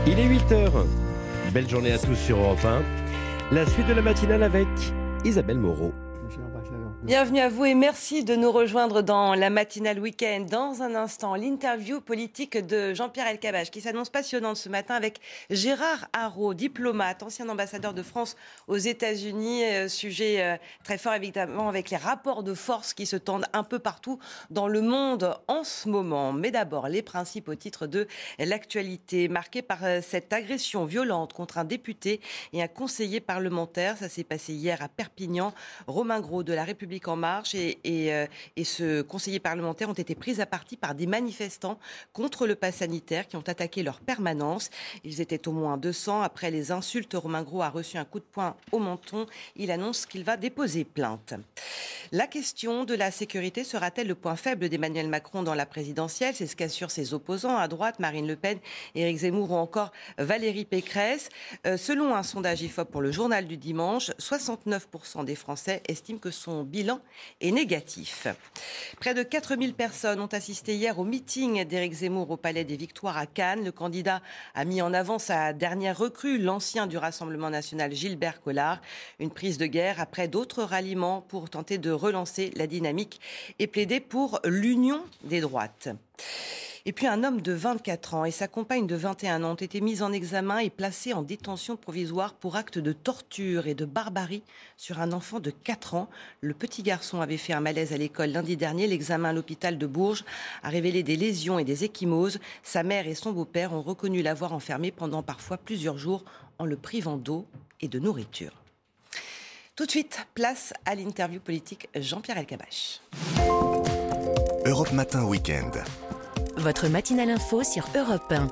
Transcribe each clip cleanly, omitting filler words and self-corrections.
Il est 8h. Belle journée à tous sur Europe 1. La suite de la matinale avec Isabelle Moreau. Bienvenue à vous et merci de nous rejoindre dans la matinale week-end. Dans un instant, l'interview politique de Jean-Pierre Elkabbach qui s'annonce passionnante ce matin avec Gérard Araud, diplomate, ancien ambassadeur de France aux États-Unis. Sujet très fort évidemment avec les rapports de force qui se tendent un peu partout dans le monde en ce moment. Mais d'abord, les principes au titre de l'actualité marquée par cette agression violente contre un député et un conseiller parlementaire. Ça s'est passé hier à Perpignan. Romain Grau de La République En Marche et ce conseiller parlementaire ont été pris à partie par des manifestants contre le pass sanitaire qui ont attaqué leur permanence. Ils étaient au moins 200. Après les insultes, Romain Grau a reçu un coup de poing au menton. Il annonce qu'il va déposer plainte. La question de la sécurité sera-t-elle le point faible d'Emmanuel Macron dans la présidentielle ? C'est ce qu'assurent ses opposants à droite, Marine Le Pen, Éric Zemmour ou encore Valérie Pécresse. Selon un sondage IFOP pour le journal du dimanche, 69% des Français estiment que son bilan est négatif. Près de 4000 personnes ont assisté hier au meeting d'Éric Zemmour au Palais des Victoires à Cannes. Le candidat a mis en avant sa dernière recrue, l'ancien du Rassemblement national Gilbert Collard. Une prise de guerre après d'autres ralliements pour tenter de relancer la dynamique et plaider pour l'union des droites. Et puis un homme de 24 ans et sa compagne de 21 ans ont été mis en examen et placés en détention provisoire pour actes de torture et de barbarie sur un enfant de 4 ans. Le petit garçon avait fait un malaise à l'école lundi dernier. L'examen à l'hôpital de Bourges a révélé des lésions et des ecchymoses. Sa mère et son beau-père ont reconnu l'avoir enfermé pendant parfois plusieurs jours en le privant d'eau et de nourriture. Tout de suite, place à l'interview politique Jean-Pierre Elkabbach. Europe Matin Week-end. Votre matinale info sur Europe 1.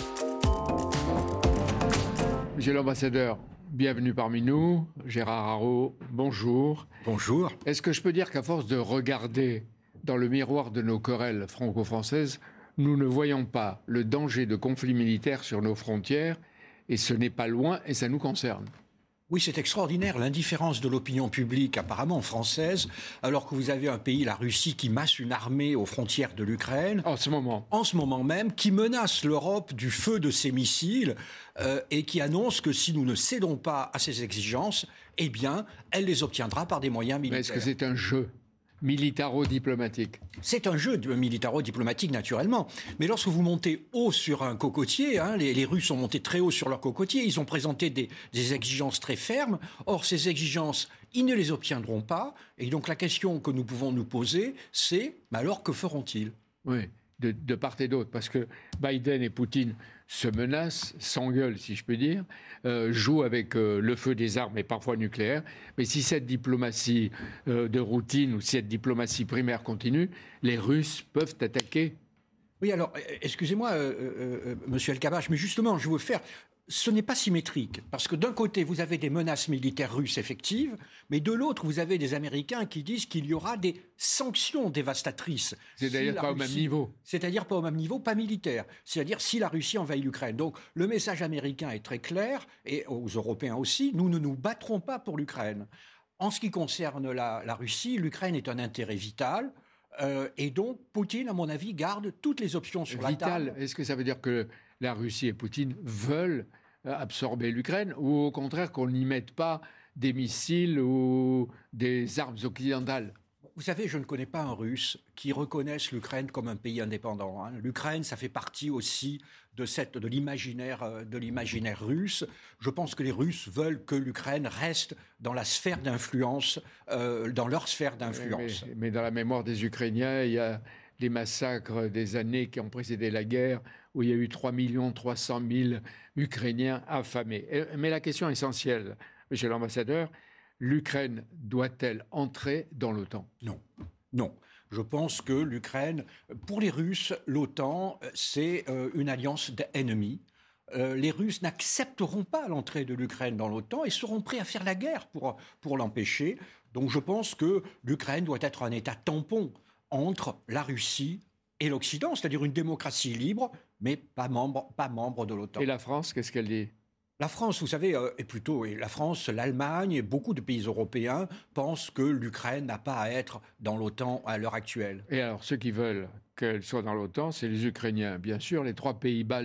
Monsieur l'ambassadeur, bienvenue parmi nous. Gérard Araud, bonjour. Bonjour. Est-ce que je peux dire qu'à force de regarder dans le miroir de nos querelles franco-françaises, nous ne voyons pas le danger de conflits militaires sur nos frontières, et ce n'est pas loin et ça nous concerne? Oui, c'est extraordinaire, l'indifférence de l'opinion publique apparemment française, alors que vous avez un pays, la Russie, qui masse une armée aux frontières de l'Ukraine. En ce moment même, qui menace l'Europe du feu de ses missiles et qui annonce que si nous ne cédons pas à ses exigences, eh bien, elle les obtiendra par des moyens militaires. Mais est-ce que c'est un jeu militaro-diplomatique? C'est un jeu militaro-diplomatique, naturellement. Mais lorsque vous montez haut sur un cocotier, les Russes ont monté très haut sur leur cocotier, ils ont présenté des exigences très fermes. Or, ces exigences, ils ne les obtiendront pas. Et donc, la question que nous pouvons nous poser, c'est, mais alors, que feront-ils ? Oui, de part et d'autre. Parce que Biden et Poutine se menacent, s'engueulent, si je peux dire, jouent avec le feu des armes et parfois nucléaires. Mais si cette diplomatie de routine ou si cette diplomatie primaire continue, les Russes peuvent attaquer. Oui, alors, excusez-moi, monsieur Elkabbach, mais justement, je veux faire... Ce n'est pas symétrique, parce que d'un côté, vous avez des menaces militaires russes effectives, mais de l'autre, vous avez des Américains qui disent qu'il y aura des sanctions dévastatrices. C'est-à-dire pas au même niveau. C'est-à-dire pas au même niveau, pas militaire. C'est-à-dire si la Russie envahit l'Ukraine. Donc le message américain est très clair, et aux Européens aussi, nous ne nous battrons pas pour l'Ukraine. En ce qui concerne la Russie, l'Ukraine est un intérêt vital, et donc Poutine, à mon avis, garde toutes les options sur la table. Est-ce que ça veut dire que la Russie et Poutine veulent absorber l'Ukraine, ou au contraire qu'on n'y mette pas des missiles ou des armes occidentales? Vous savez, je ne connais pas un Russe qui reconnaisse l'Ukraine comme un pays indépendant. L'Ukraine, ça fait partie aussi de l'imaginaire russe. Je pense que les Russes veulent que l'Ukraine reste dans la sphère d'influence, dans leur sphère d'influence. Mais dans la mémoire des Ukrainiens, il y a les massacres des années qui ont précédé la guerre, où il y a eu 3 300 000 Ukrainiens affamés. Mais la question essentielle, monsieur l'ambassadeur, l'Ukraine doit-elle entrer dans l'OTAN ? Non. Je pense que l'Ukraine, pour les Russes, l'OTAN, c'est une alliance d'ennemis. Les Russes n'accepteront pas l'entrée de l'Ukraine dans l'OTAN et seront prêts à faire la guerre pour l'empêcher. Donc je pense que l'Ukraine doit être un État tampon entre la Russie et l'Occident, c'est-à-dire une démocratie libre, mais pas membre de l'OTAN. Et la France, qu'est-ce qu'elle dit ? La France, vous savez, la France, l'Allemagne et beaucoup de pays européens pensent que l'Ukraine n'a pas à être dans l'OTAN à l'heure actuelle. Et alors, ceux qui veulent qu'elle soit dans l'OTAN, c'est les Ukrainiens. Bien sûr, les 3 pays baltes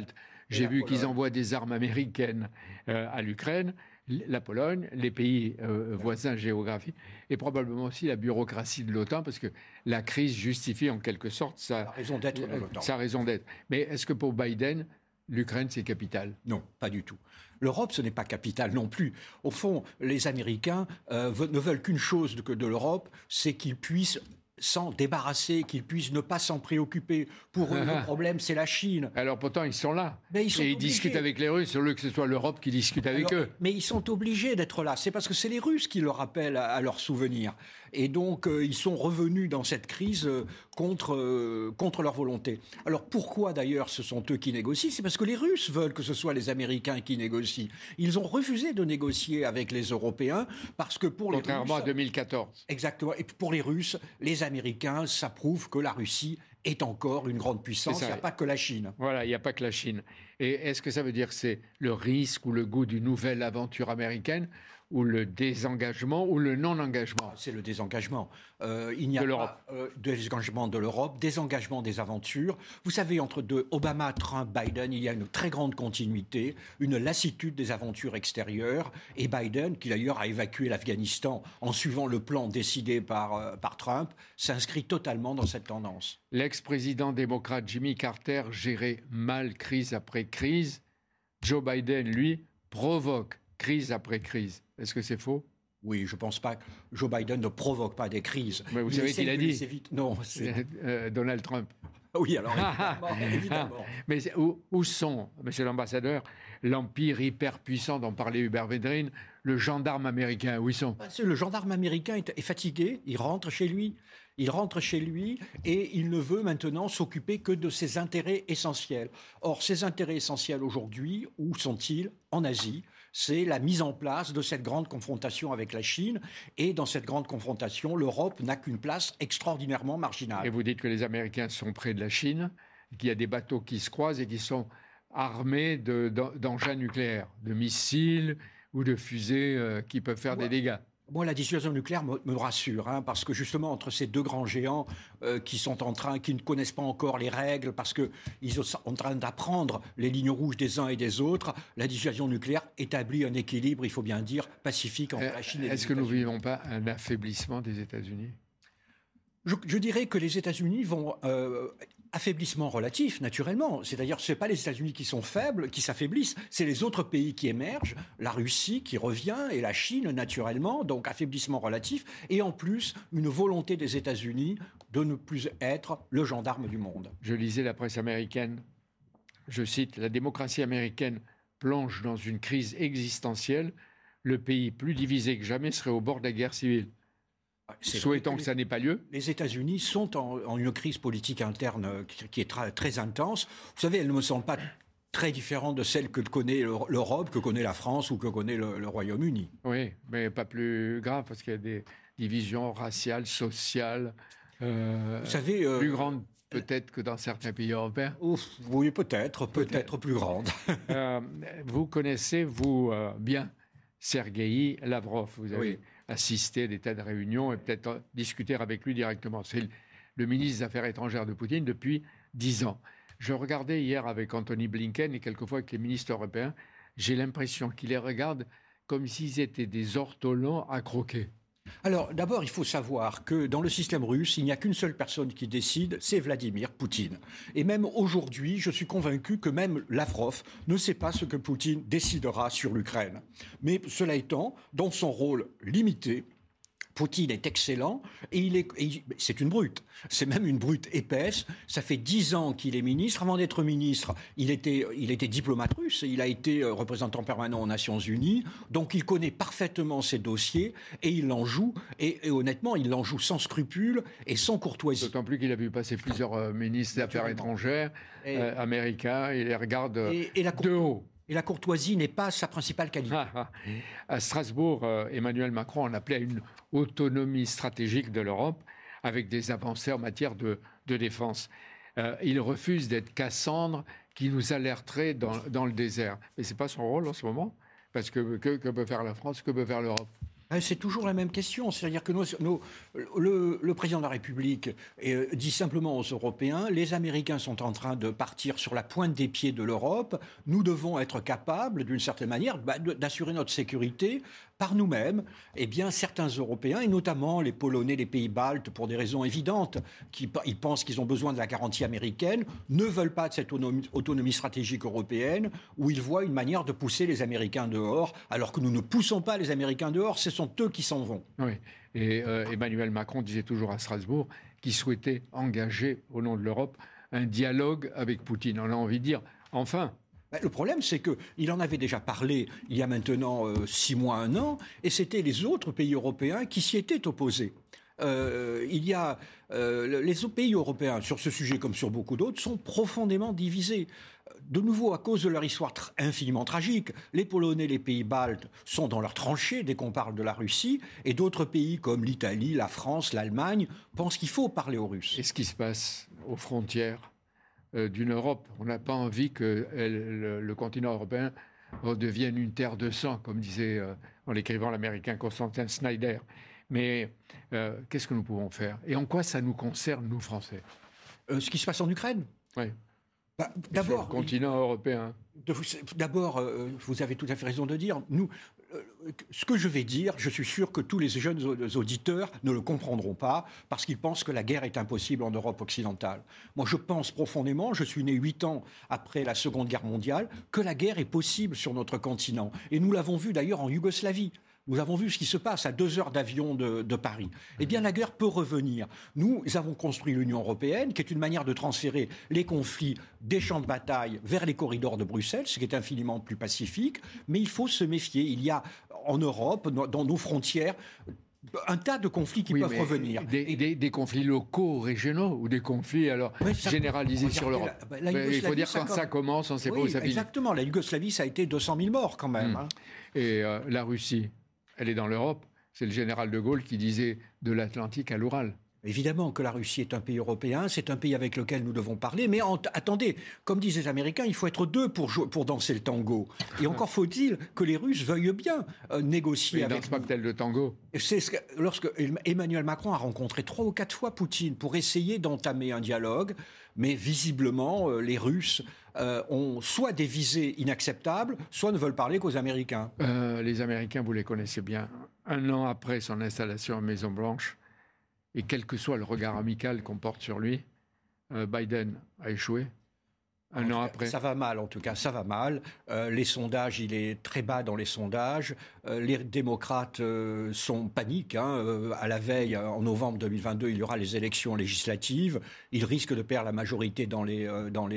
J'ai vu qu'ils envoient des armes américaines à l'Ukraine, la Pologne, les pays voisins géographiques, et probablement aussi la bureaucratie de l'OTAN, parce que la crise justifie en quelque sorte sa raison d'être. Mais est-ce que pour Biden, l'Ukraine, c'est capital? Non, pas du tout. L'Europe, ce n'est pas capital non plus. Au fond, les Américains ne veulent qu'une chose de l'Europe, c'est qu'ils puissent s'en débarrasser, qu'ils puissent ne pas s'en préoccuper. Pour eux, le problème, c'est la Chine. Alors pourtant, ils sont là. Mais ils discutent avec les Russes, au lieu que ce soit l'Europe qui discute avec eux. Mais ils sont obligés d'être là. C'est parce que c'est les Russes qui leur rappellent à leurs souvenirs. Et donc, ils sont revenus dans cette crise contre leur volonté. Alors pourquoi d'ailleurs ce sont eux qui négocient? C'est parce que les Russes veulent que ce soit les Américains qui négocient. Ils ont refusé de négocier avec les Européens parce que pour les Russes... Contrairement à 2014. Exactement. Et pour les Russes, les Américains, ça prouve que la Russie est encore une grande puissance. Il n'y a pas que la Chine. Voilà, il n'y a pas que la Chine. Et est-ce que ça veut dire que c'est le risque ou le goût d'une nouvelle aventure américaine, ou le désengagement ou le non-engagement? C'est le désengagement. Il n'y a pas désengagement de l'Europe, désengagement des aventures. Vous savez, entre Obama, Trump, Biden, il y a une très grande continuité, une lassitude des aventures extérieures. Et Biden, qui d'ailleurs a évacué l'Afghanistan en suivant le plan décidé par Trump, s'inscrit totalement dans cette tendance. L'ex-président démocrate Jimmy Carter gérait mal crise après crise. Joe Biden, lui, provoque crise après crise. Est-ce que c'est faux? Oui, je ne pense pas que Joe Biden ne provoque pas des crises. Mais vous savez qu'il a dit Non, c'est Donald Trump. Oui, alors évidemment. Mais où sont, monsieur l'ambassadeur, l'empire hyper puissant dont parlait Hubert Védrine, le gendarme américain, où ils sont? Le gendarme américain est fatigué, il rentre chez lui. Et il ne veut maintenant s'occuper que de ses intérêts essentiels. Or, ses intérêts essentiels aujourd'hui, où sont-ils? En Asie. C'est la mise en place de cette grande confrontation avec la Chine. Et dans cette grande confrontation, l'Europe n'a qu'une place extraordinairement marginale. Et vous dites que les Américains sont près de la Chine, qu'il y a des bateaux qui se croisent et qui sont armés d'engins nucléaires, de missiles ou de fusées qui peuvent faire des dégâts. Moi, la dissuasion nucléaire me rassure, parce que justement, entre ces deux grands géants qui ne connaissent pas encore les règles, parce qu'ils sont en train d'apprendre les lignes rouges des uns et des autres, la dissuasion nucléaire établit un équilibre, il faut bien dire, pacifique entre la Chine et les États-Unis. Est-ce que nous ne vivons pas un affaiblissement des États-Unis? Je dirais que les États-Unis vont... affaiblissement relatif, naturellement. C'est-à-dire, ce n'est pas les États-Unis qui sont faibles, qui s'affaiblissent, c'est les autres pays qui émergent, la Russie qui revient et la Chine, naturellement, donc affaiblissement relatif, et en plus, une volonté des États-Unis de ne plus être le gendarme du monde. Je lisais la presse américaine, je cite, « La démocratie américaine plonge dans une crise existentielle, le pays plus divisé que jamais serait au bord de la guerre civile ». Souhaitons que ça n'ait pas lieu. Les États-Unis sont en une crise politique interne qui est très intense. Vous savez, elle ne me semble pas très différente de celle que connaît l'Europe, que connaît la France ou que connaît le Royaume-Uni. Oui, mais pas plus grave, parce qu'il y a des divisions raciales, sociales, vous savez, plus grandes peut-être que dans certains pays européens. Oui, peut-être plus grandes. Vous connaissez, bien, Sergueï Lavrov. Vous avez assisté à des tas de réunions et peut-être discuter avec lui directement. C'est le ministre des Affaires étrangères de Poutine depuis 10 ans. Je regardais hier avec Anthony Blinken et quelquefois avec les ministres européens. J'ai l'impression qu'ils les regardent comme s'ils étaient des ortolans à croquer. Alors, d'abord, il faut savoir que dans le système russe, il n'y a qu'une seule personne qui décide, c'est Vladimir Poutine. Et même aujourd'hui, je suis convaincu que même Lavrov ne sait pas ce que Poutine décidera sur l'Ukraine. Mais cela étant, dans son rôle limité, Poutine est excellent et c'est une brute. C'est même une brute épaisse. Ça fait 10 ans qu'il est ministre. Avant d'être ministre, il était diplomate russe. Il a été représentant permanent aux Nations Unies. Donc il connaît parfaitement ses dossiers et il l'en joue. Et honnêtement, il l'en joue sans scrupule et sans courtoisie. D'autant plus qu'il a vu passer plusieurs ministres des Affaires étrangères américains. Il les regarde de haut. Et la courtoisie n'est pas sa principale qualité. À Strasbourg, Emmanuel Macron en appelait à une autonomie stratégique de l'Europe avec des avancées en matière de défense. Il refuse d'être Cassandre qui nous alerterait dans le désert. Mais ce n'est pas son rôle en ce moment. Parce que peut faire la France, que peut faire l'Europe? C'est toujours la même question. C'est-à-dire que le président de la République dit simplement aux Européens, les Américains sont en train de partir sur la pointe des pieds de l'Europe. Nous devons être capables, d'une certaine manière, d'assurer notre sécurité par nous-mêmes. Eh bien, certains Européens, et notamment les Polonais, les pays baltes, pour des raisons évidentes, ils pensent qu'ils ont besoin de la garantie américaine, ne veulent pas de cette autonomie stratégique européenne, où ils voient une manière de pousser les Américains dehors, alors que nous ne poussons pas les Américains dehors, ce sont eux qui s'en vont. Oui, et Emmanuel Macron disait toujours à Strasbourg qu'il souhaitait engager, au nom de l'Europe, un dialogue avec Poutine. On a envie de dire, enfin... Le problème, c'est qu'il en avait déjà parlé il y a maintenant 6 mois, 1 an, et c'était les autres pays européens qui s'y étaient opposés. Les pays européens, sur ce sujet comme sur beaucoup d'autres, sont profondément divisés. De nouveau, à cause de leur histoire infiniment tragique, les Polonais, les pays baltes sont dans leur tranchée dès qu'on parle de la Russie, et d'autres pays comme l'Italie, la France, l'Allemagne pensent qu'il faut parler aux Russes. Et ce qui se passe aux frontières d'une Europe, on n'a pas envie que le continent européen devienne une terre de sang, comme disait en l'écrivant l'Américain Constantin Snyder. Mais qu'est-ce que nous pouvons faire? Et en quoi ça nous concerne, nous, Français? Ce qui se passe en Ukraine? Oui. D'abord, sur le continent européen. D'abord, vous avez tout à fait raison de dire, ce que je vais dire, je suis sûr que tous les jeunes auditeurs ne le comprendront pas parce qu'ils pensent que la guerre est impossible en Europe occidentale. Moi, je pense profondément, je suis né 8 ans après la Seconde Guerre mondiale, que la guerre est possible sur notre continent. Et nous l'avons vu d'ailleurs en Yougoslavie. Nous avons vu ce qui se passe à 2 heures d'avion de Paris. Eh bien, la guerre peut revenir. Nous avons construit l'Union européenne, qui est une manière de transférer les conflits des champs de bataille vers les corridors de Bruxelles, ce qui est infiniment plus pacifique. Mais il faut se méfier. Il y a en Europe, dans nos frontières, un tas de conflits qui peuvent revenir. Des conflits locaux, régionaux, ou des conflits généralisés sur l'Europe. Il faut dire quand ça commence, on ne sait pas où ça finit. Exactement. La Yougoslavie, ça a été 200 000 morts quand même. Et la Russie, elle est dans l'Europe. C'est le général de Gaulle qui disait de l'Atlantique à l'Oural. Évidemment que la Russie est un pays européen, c'est un pays avec lequel nous devons parler, mais attendez, comme disent les Américains, il faut être 2 pour danser le tango. Et encore faut-il que les Russes veuillent bien négocier avec nous. Ils dansent pas tel de tango. Lorsque Emmanuel Macron a rencontré 3 ou 4 fois Poutine pour essayer d'entamer un dialogue, mais visiblement, les Russes ont soit des visées inacceptables, soit ne veulent parler qu'aux Américains. Les Américains, vous les connaissez bien. 1 an après son installation à Maison-Blanche, et quel que soit le regard amical qu'on porte sur lui, Biden a échoué. 1 an après. Ça va mal, en tout cas, ça va mal. Les sondages, il est très bas dans les sondages. Les démocrates sont paniques. À la veille, en novembre 2022, il y aura les élections législatives. Ils risquent de perdre la majorité dans les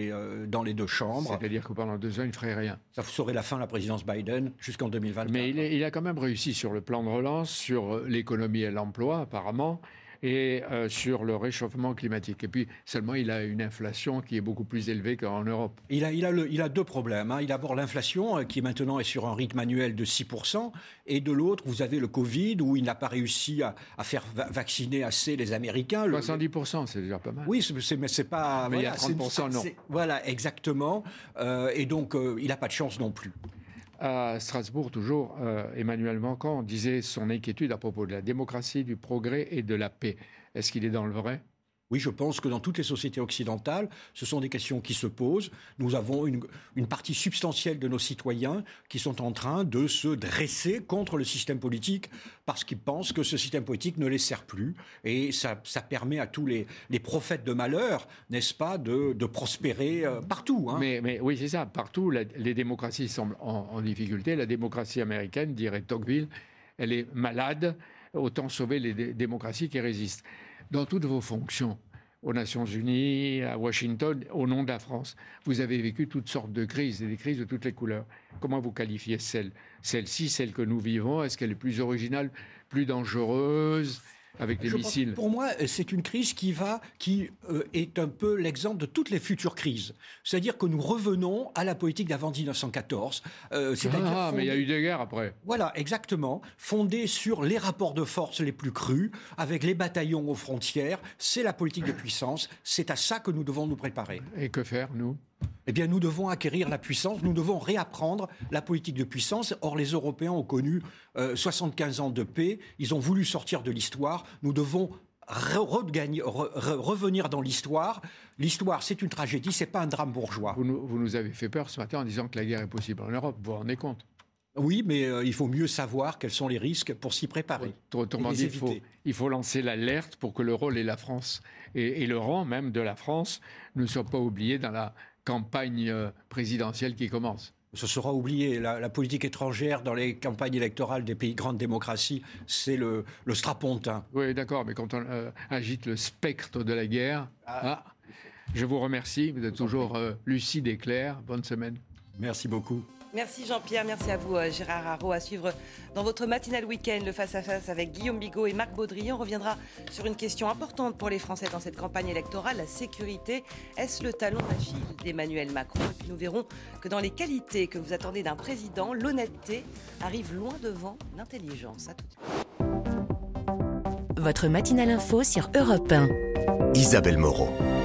2 chambres. C'est-à-dire que pendant 2 ans, il ne ferait rien. Ça serait la fin de la présidence Biden jusqu'en 2024. Mais il a quand même réussi sur le plan de relance, sur l'économie et l'emploi, apparemment, et sur le réchauffement climatique. Et puis, seulement, il a une inflation qui est beaucoup plus élevée qu'en Europe. Il a 2 problèmes. Il a d'abord l'inflation, qui maintenant est sur un rythme annuel de 6%, et de l'autre, vous avez le Covid, où il n'a pas réussi à faire vacciner assez les Américains. 70%, c'est déjà pas mal. Oui, mais c'est pas... Mais voilà, il y a 30%, non. Voilà, exactement. Et donc, il n'a pas de chance non plus. À Strasbourg, toujours, Emmanuel Macron disait son inquiétude à propos de la démocratie, du progrès et de la paix. Est-ce qu'il est dans le vrai ? Oui, je pense que dans toutes les sociétés occidentales, ce sont des questions qui se posent. Nous avons une partie substantielle de nos citoyens qui sont en train de se dresser contre le système politique parce qu'ils pensent que ce système politique ne les sert plus. Et ça permet à tous les prophètes de malheur, n'est-ce pas, de prospérer partout. Mais oui, c'est ça. Partout, les démocraties semblent en difficulté. La démocratie américaine, dirait Tocqueville, elle est malade. Autant sauver les démocraties qui résistent. Dans toutes vos fonctions, aux Nations Unies, à Washington, au nom de la France, vous avez vécu toutes sortes de crises, et des crises de toutes les couleurs. Comment vous qualifiez celle-ci, celle que nous vivons? Est-ce qu'elle est plus originale, plus dangereuse, avec les missiles? Pour moi, c'est une crise qui est un peu l'exemple de toutes les futures crises. C'est-à-dire que nous revenons à la politique d'avant 1914. Mais il y a eu des guerres après. Voilà, exactement. Fondée sur les rapports de force les plus crus, avec les bataillons aux frontières. C'est la politique de puissance. C'est à ça que nous devons nous préparer. Et que faire, nous ? Eh bien, nous devons acquérir la puissance, nous devons réapprendre la politique de puissance. Or, les Européens ont connu 75 ans de paix, ils ont voulu sortir de l'histoire. Nous devons revenir dans l'histoire. L'histoire, c'est une tragédie, c'est pas un drame bourgeois. Vous nous avez fait peur ce matin en disant que la guerre est possible en Europe. Vous vous rendez compte ? Oui, mais il faut mieux savoir quels sont les risques pour s'y préparer. Autrement dit, il faut lancer l'alerte pour que le rôle et la France, et le rang même de la France, ne soient pas oubliés dans la campagne présidentielle qui commence. Ce sera oublié. La politique étrangère dans les campagnes électorales des pays grandes démocraties, c'est le strapontin. Oui, d'accord, mais quand on agite le spectre de la guerre... je vous remercie, vous êtes toujours lucide et clair. Bonne semaine. Merci beaucoup. Merci Jean-Pierre, merci à vous Gérard Haro. À suivre dans votre matinale week-end, le face-à-face avec Guillaume Bigot et Marc Baudrier. On reviendra sur une question importante pour les Français dans cette campagne électorale, la sécurité. Est-ce le talon d'Achille d'Emmanuel Macron ? Et puis nous verrons que dans les qualités que vous attendez d'un président, l'honnêteté arrive loin devant l'intelligence. À tout de suite. Votre matinale info sur Europe 1. Isabelle Moreau.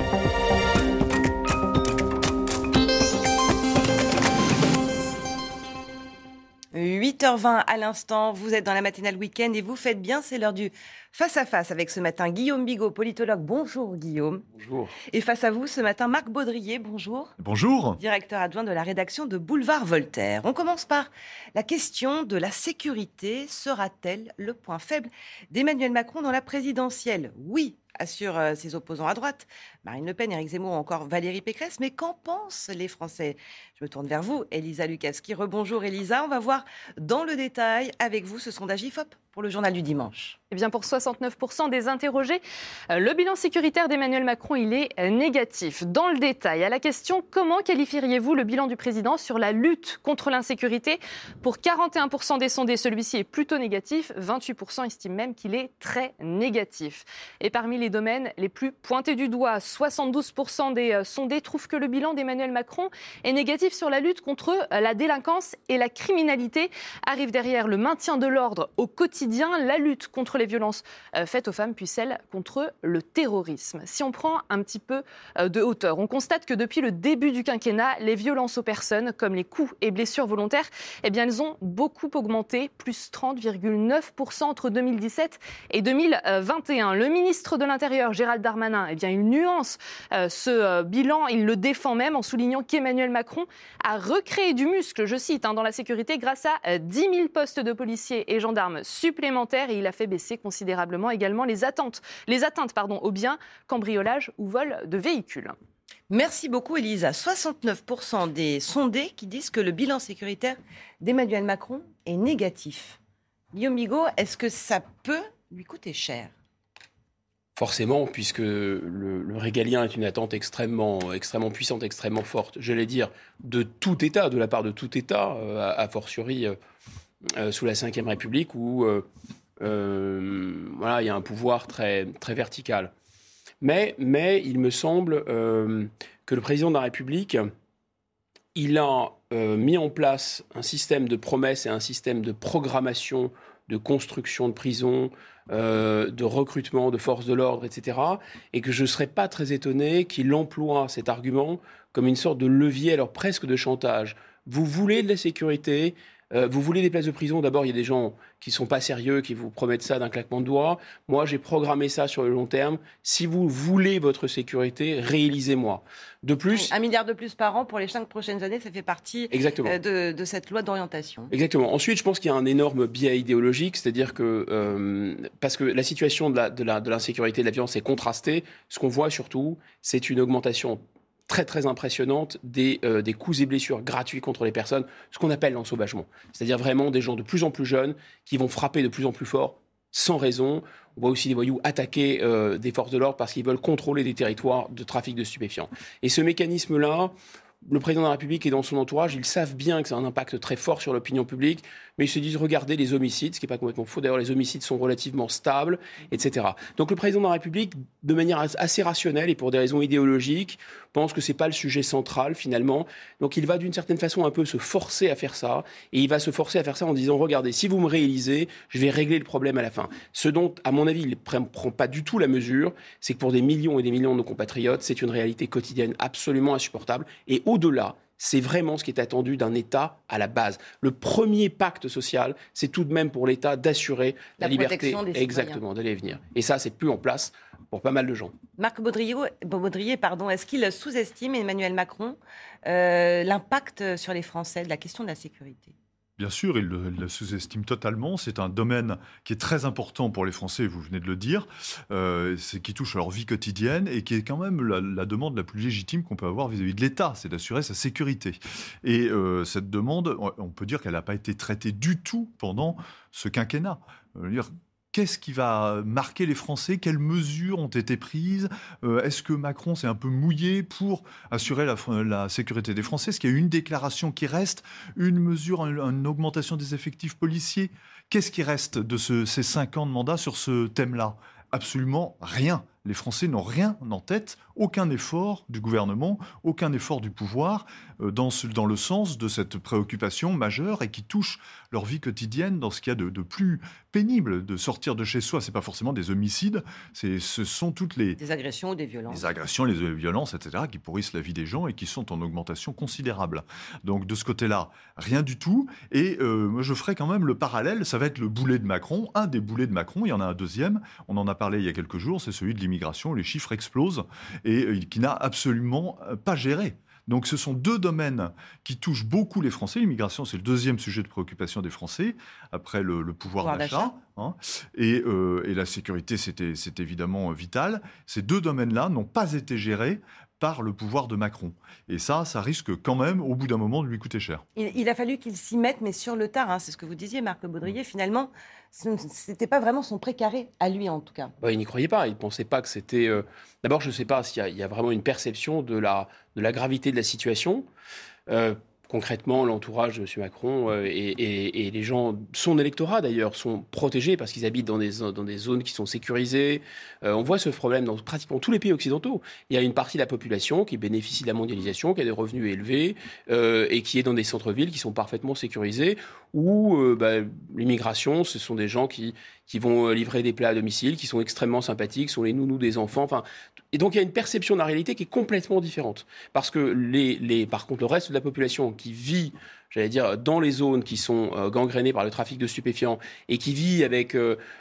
8h20 à l'instant, vous êtes dans la matinale week-end et vous faites bien, c'est l'heure du face-à-face avec ce matin Guillaume Bigot, politologue. Bonjour Guillaume. Bonjour. Et face à vous ce matin Marc Baudrier, bonjour. Bonjour. Directeur adjoint de la rédaction de Boulevard Voltaire. On commence par la question de la sécurité. Sera-t-elle le point faible d'Emmanuel Macron dans la présidentielle ? Oui, assurent ses opposants à droite, Marine Le Pen, Éric Zemmour ou encore Valérie Pécresse. Mais qu'en pensent les Français ? Je me tourne vers vous, Elisa Lucaschi. Rebonjour Elisa, on va voir dans le détail avec vous ce sondage IFOP pour le journal du dimanche. Eh bien, pour 69% des interrogés, le bilan sécuritaire d'Emmanuel Macron, il est négatif. Dans le détail, à la question « Comment qualifieriez-vous le bilan du président sur la lutte contre l'insécurité ?» Pour 41% des sondés, celui-ci est plutôt négatif. 28% estiment même qu'il est très négatif. Et parmi les domaines les plus pointés du doigt, 72% des sondés trouvent que le bilan d'Emmanuel Macron est négatif sur la lutte contre la délinquance et la criminalité. Arrive derrière le maintien de l'ordre au quotidien, la lutte contre les violences faites aux femmes, puis celle contre le terrorisme. Si on prend un petit peu de hauteur, on constate que depuis le début du quinquennat, les violences aux personnes, comme les coups et blessures volontaires, eh bien, elles ont beaucoup augmenté, plus 30,9% entre 2017 et 2021. Le ministre de l'Intérieur, Gérald Darmanin, eh bien, il nuance ce bilan, il le défend même en soulignant qu'Emmanuel Macron a recréé du muscle, je cite, dans la sécurité grâce à 10 000 postes de policiers et gendarmes supplémentaires, et il a fait baisser considérablement également les atteintes aux biens, cambriolage ou vol de véhicules. Merci beaucoup Elisa. 69% des sondés qui disent que le bilan sécuritaire d'Emmanuel Macron est négatif. Guillaume Bigot, est-ce que ça peut lui coûter cher ? Forcément, puisque le régalien est une attente extrêmement puissante, extrêmement forte, j'allais dire, de tout État, de la part de tout État, a fortiori sous la Ve République, où il y a un pouvoir très, très vertical. Mais il me semble que le président de la République, il a mis en place un système de promesses et un système de programmation, de construction de prisons, de recrutement de forces de l'ordre, etc. Et que je ne serais pas très étonné qu'il emploie cet argument comme une sorte de levier, alors presque de chantage. Vous voulez de la sécurité ? Vous voulez des places de prison ? D'abord, il y a des gens qui ne sont pas sérieux, qui vous promettent ça d'un claquement de doigts. Moi, j'ai programmé ça sur le long terme. Si vous voulez votre sécurité, réalisez-moi. De plus... 1 milliard de plus par an pour les 5 prochaines années, ça fait partie de cette loi d'orientation. Exactement. Ensuite, je pense qu'il y a un énorme biais idéologique, c'est-à-dire que, parce que la situation de l'insécurité, de la violence est contrastée, ce qu'on voit surtout, c'est une augmentation très très impressionnante des coups et blessures gratuits contre les personnes, ce qu'on appelle l'ensauvagement. C'est-à-dire vraiment des gens de plus en plus jeunes qui vont frapper de plus en plus fort, sans raison. On voit aussi des voyous attaquer des forces de l'ordre parce qu'ils veulent contrôler des territoires de trafic de stupéfiants. Et ce mécanisme-là, le président de la République et dans son entourage, ils savent bien que ça a un impact très fort sur l'opinion publique, mais ils se disent, regardez les homicides, ce qui n'est pas complètement faux, d'ailleurs les homicides sont relativement stables, etc. Donc le président de la République, de manière assez rationnelle et pour des raisons idéologiques, pense que ce n'est pas le sujet central finalement. Donc il va d'une certaine façon un peu se forcer à faire ça, et il va se forcer à faire ça en disant, regardez, si vous me réélisez, je vais régler le problème à la fin. Ce dont, à mon avis, il ne prend pas du tout la mesure, c'est que pour des millions et des millions de nos compatriotes, c'est une réalité quotidienne absolument insupportable, et au-delà, c'est vraiment ce qui est attendu d'un État à la base. Le premier pacte social, c'est tout de même pour l'État d'assurer la liberté, exactement, d'aller et venir. Et ça, c'est plus en place pour pas mal de gens. Marc Baudrier, est-ce qu'il sous-estime, Emmanuel Macron, l'impact sur les Français de la question de la sécurité ? Bien sûr, il le sous-estime totalement. C'est un domaine qui est très important pour les Français, vous venez de le dire, qui touche à leur vie quotidienne et qui est quand même la demande la plus légitime qu'on peut avoir vis-à-vis de l'État, c'est d'assurer sa sécurité. Et cette demande, on peut dire qu'elle n'a pas été traitée du tout pendant ce quinquennat. Qu'est-ce qui va marquer les Français ? Quelles mesures ont été prises ? Est-ce que Macron s'est un peu mouillé pour assurer la sécurité des Français ? Est-ce qu'il y a une déclaration qui reste ? Une mesure, une augmentation des effectifs policiers ? Qu'est-ce qui reste de ces 5 ans de mandat sur ce thème-là ? Absolument rien. Les Français n'ont rien en tête, aucun effort du gouvernement, aucun effort du pouvoir dans le sens de cette préoccupation majeure et qui touche leur vie quotidienne dans ce qu'il y a de plus pénible. De sortir de chez soi, ce n'est pas forcément des homicides, ce sont toutes les... Des agressions ou des violences. Les agressions, les violences, etc., qui pourrissent la vie des gens et qui sont en augmentation considérable. Donc de ce côté-là, rien du tout. Et moi, je ferai quand même le parallèle, ça va être le boulet de Macron, un des boulets de Macron, il y en a un deuxième, on en a parlé il y a quelques jours, c'est celui de l'immigration, les chiffres explosent, et qui n'a absolument pas géré. Donc ce sont 2 domaines qui touchent beaucoup les Français. L'immigration, c'est le 2e sujet de préoccupation des Français, après le pouvoir d'achat. Et la sécurité, c'est évidemment vital. Ces 2 domaines-là n'ont pas été gérés par le pouvoir de Macron. Et ça risque quand même, au bout d'un moment, de lui coûter cher. Il a fallu qu'il s'y mette, mais sur le tard. C'est ce que vous disiez, Marc Baudrier. Finalement, ce n'était pas vraiment son précaré, à lui en tout cas. Il n'y croyait pas. Il ne pensait pas que c'était... D'abord, je ne sais pas s'il y a vraiment une perception de la gravité de la situation. Concrètement, l'entourage de M. Macron et les gens, son électorat d'ailleurs, sont protégés parce qu'ils habitent dans des zones qui sont sécurisées. On voit ce problème dans pratiquement tous les pays occidentaux. Il y a une partie de la population qui bénéficie de la mondialisation, qui a des revenus élevés et qui est dans des centres-villes qui sont parfaitement sécurisés, où l'immigration, ce sont des gens qui vont livrer des plats à domicile, qui sont extrêmement sympathiques, sont les nounous des enfants. Et donc il y a une perception de la réalité qui est complètement différente. Parce que par contre, le reste de la population qui vit, j'allais dire, dans les zones qui sont gangrénées par le trafic de stupéfiants et qui vit avec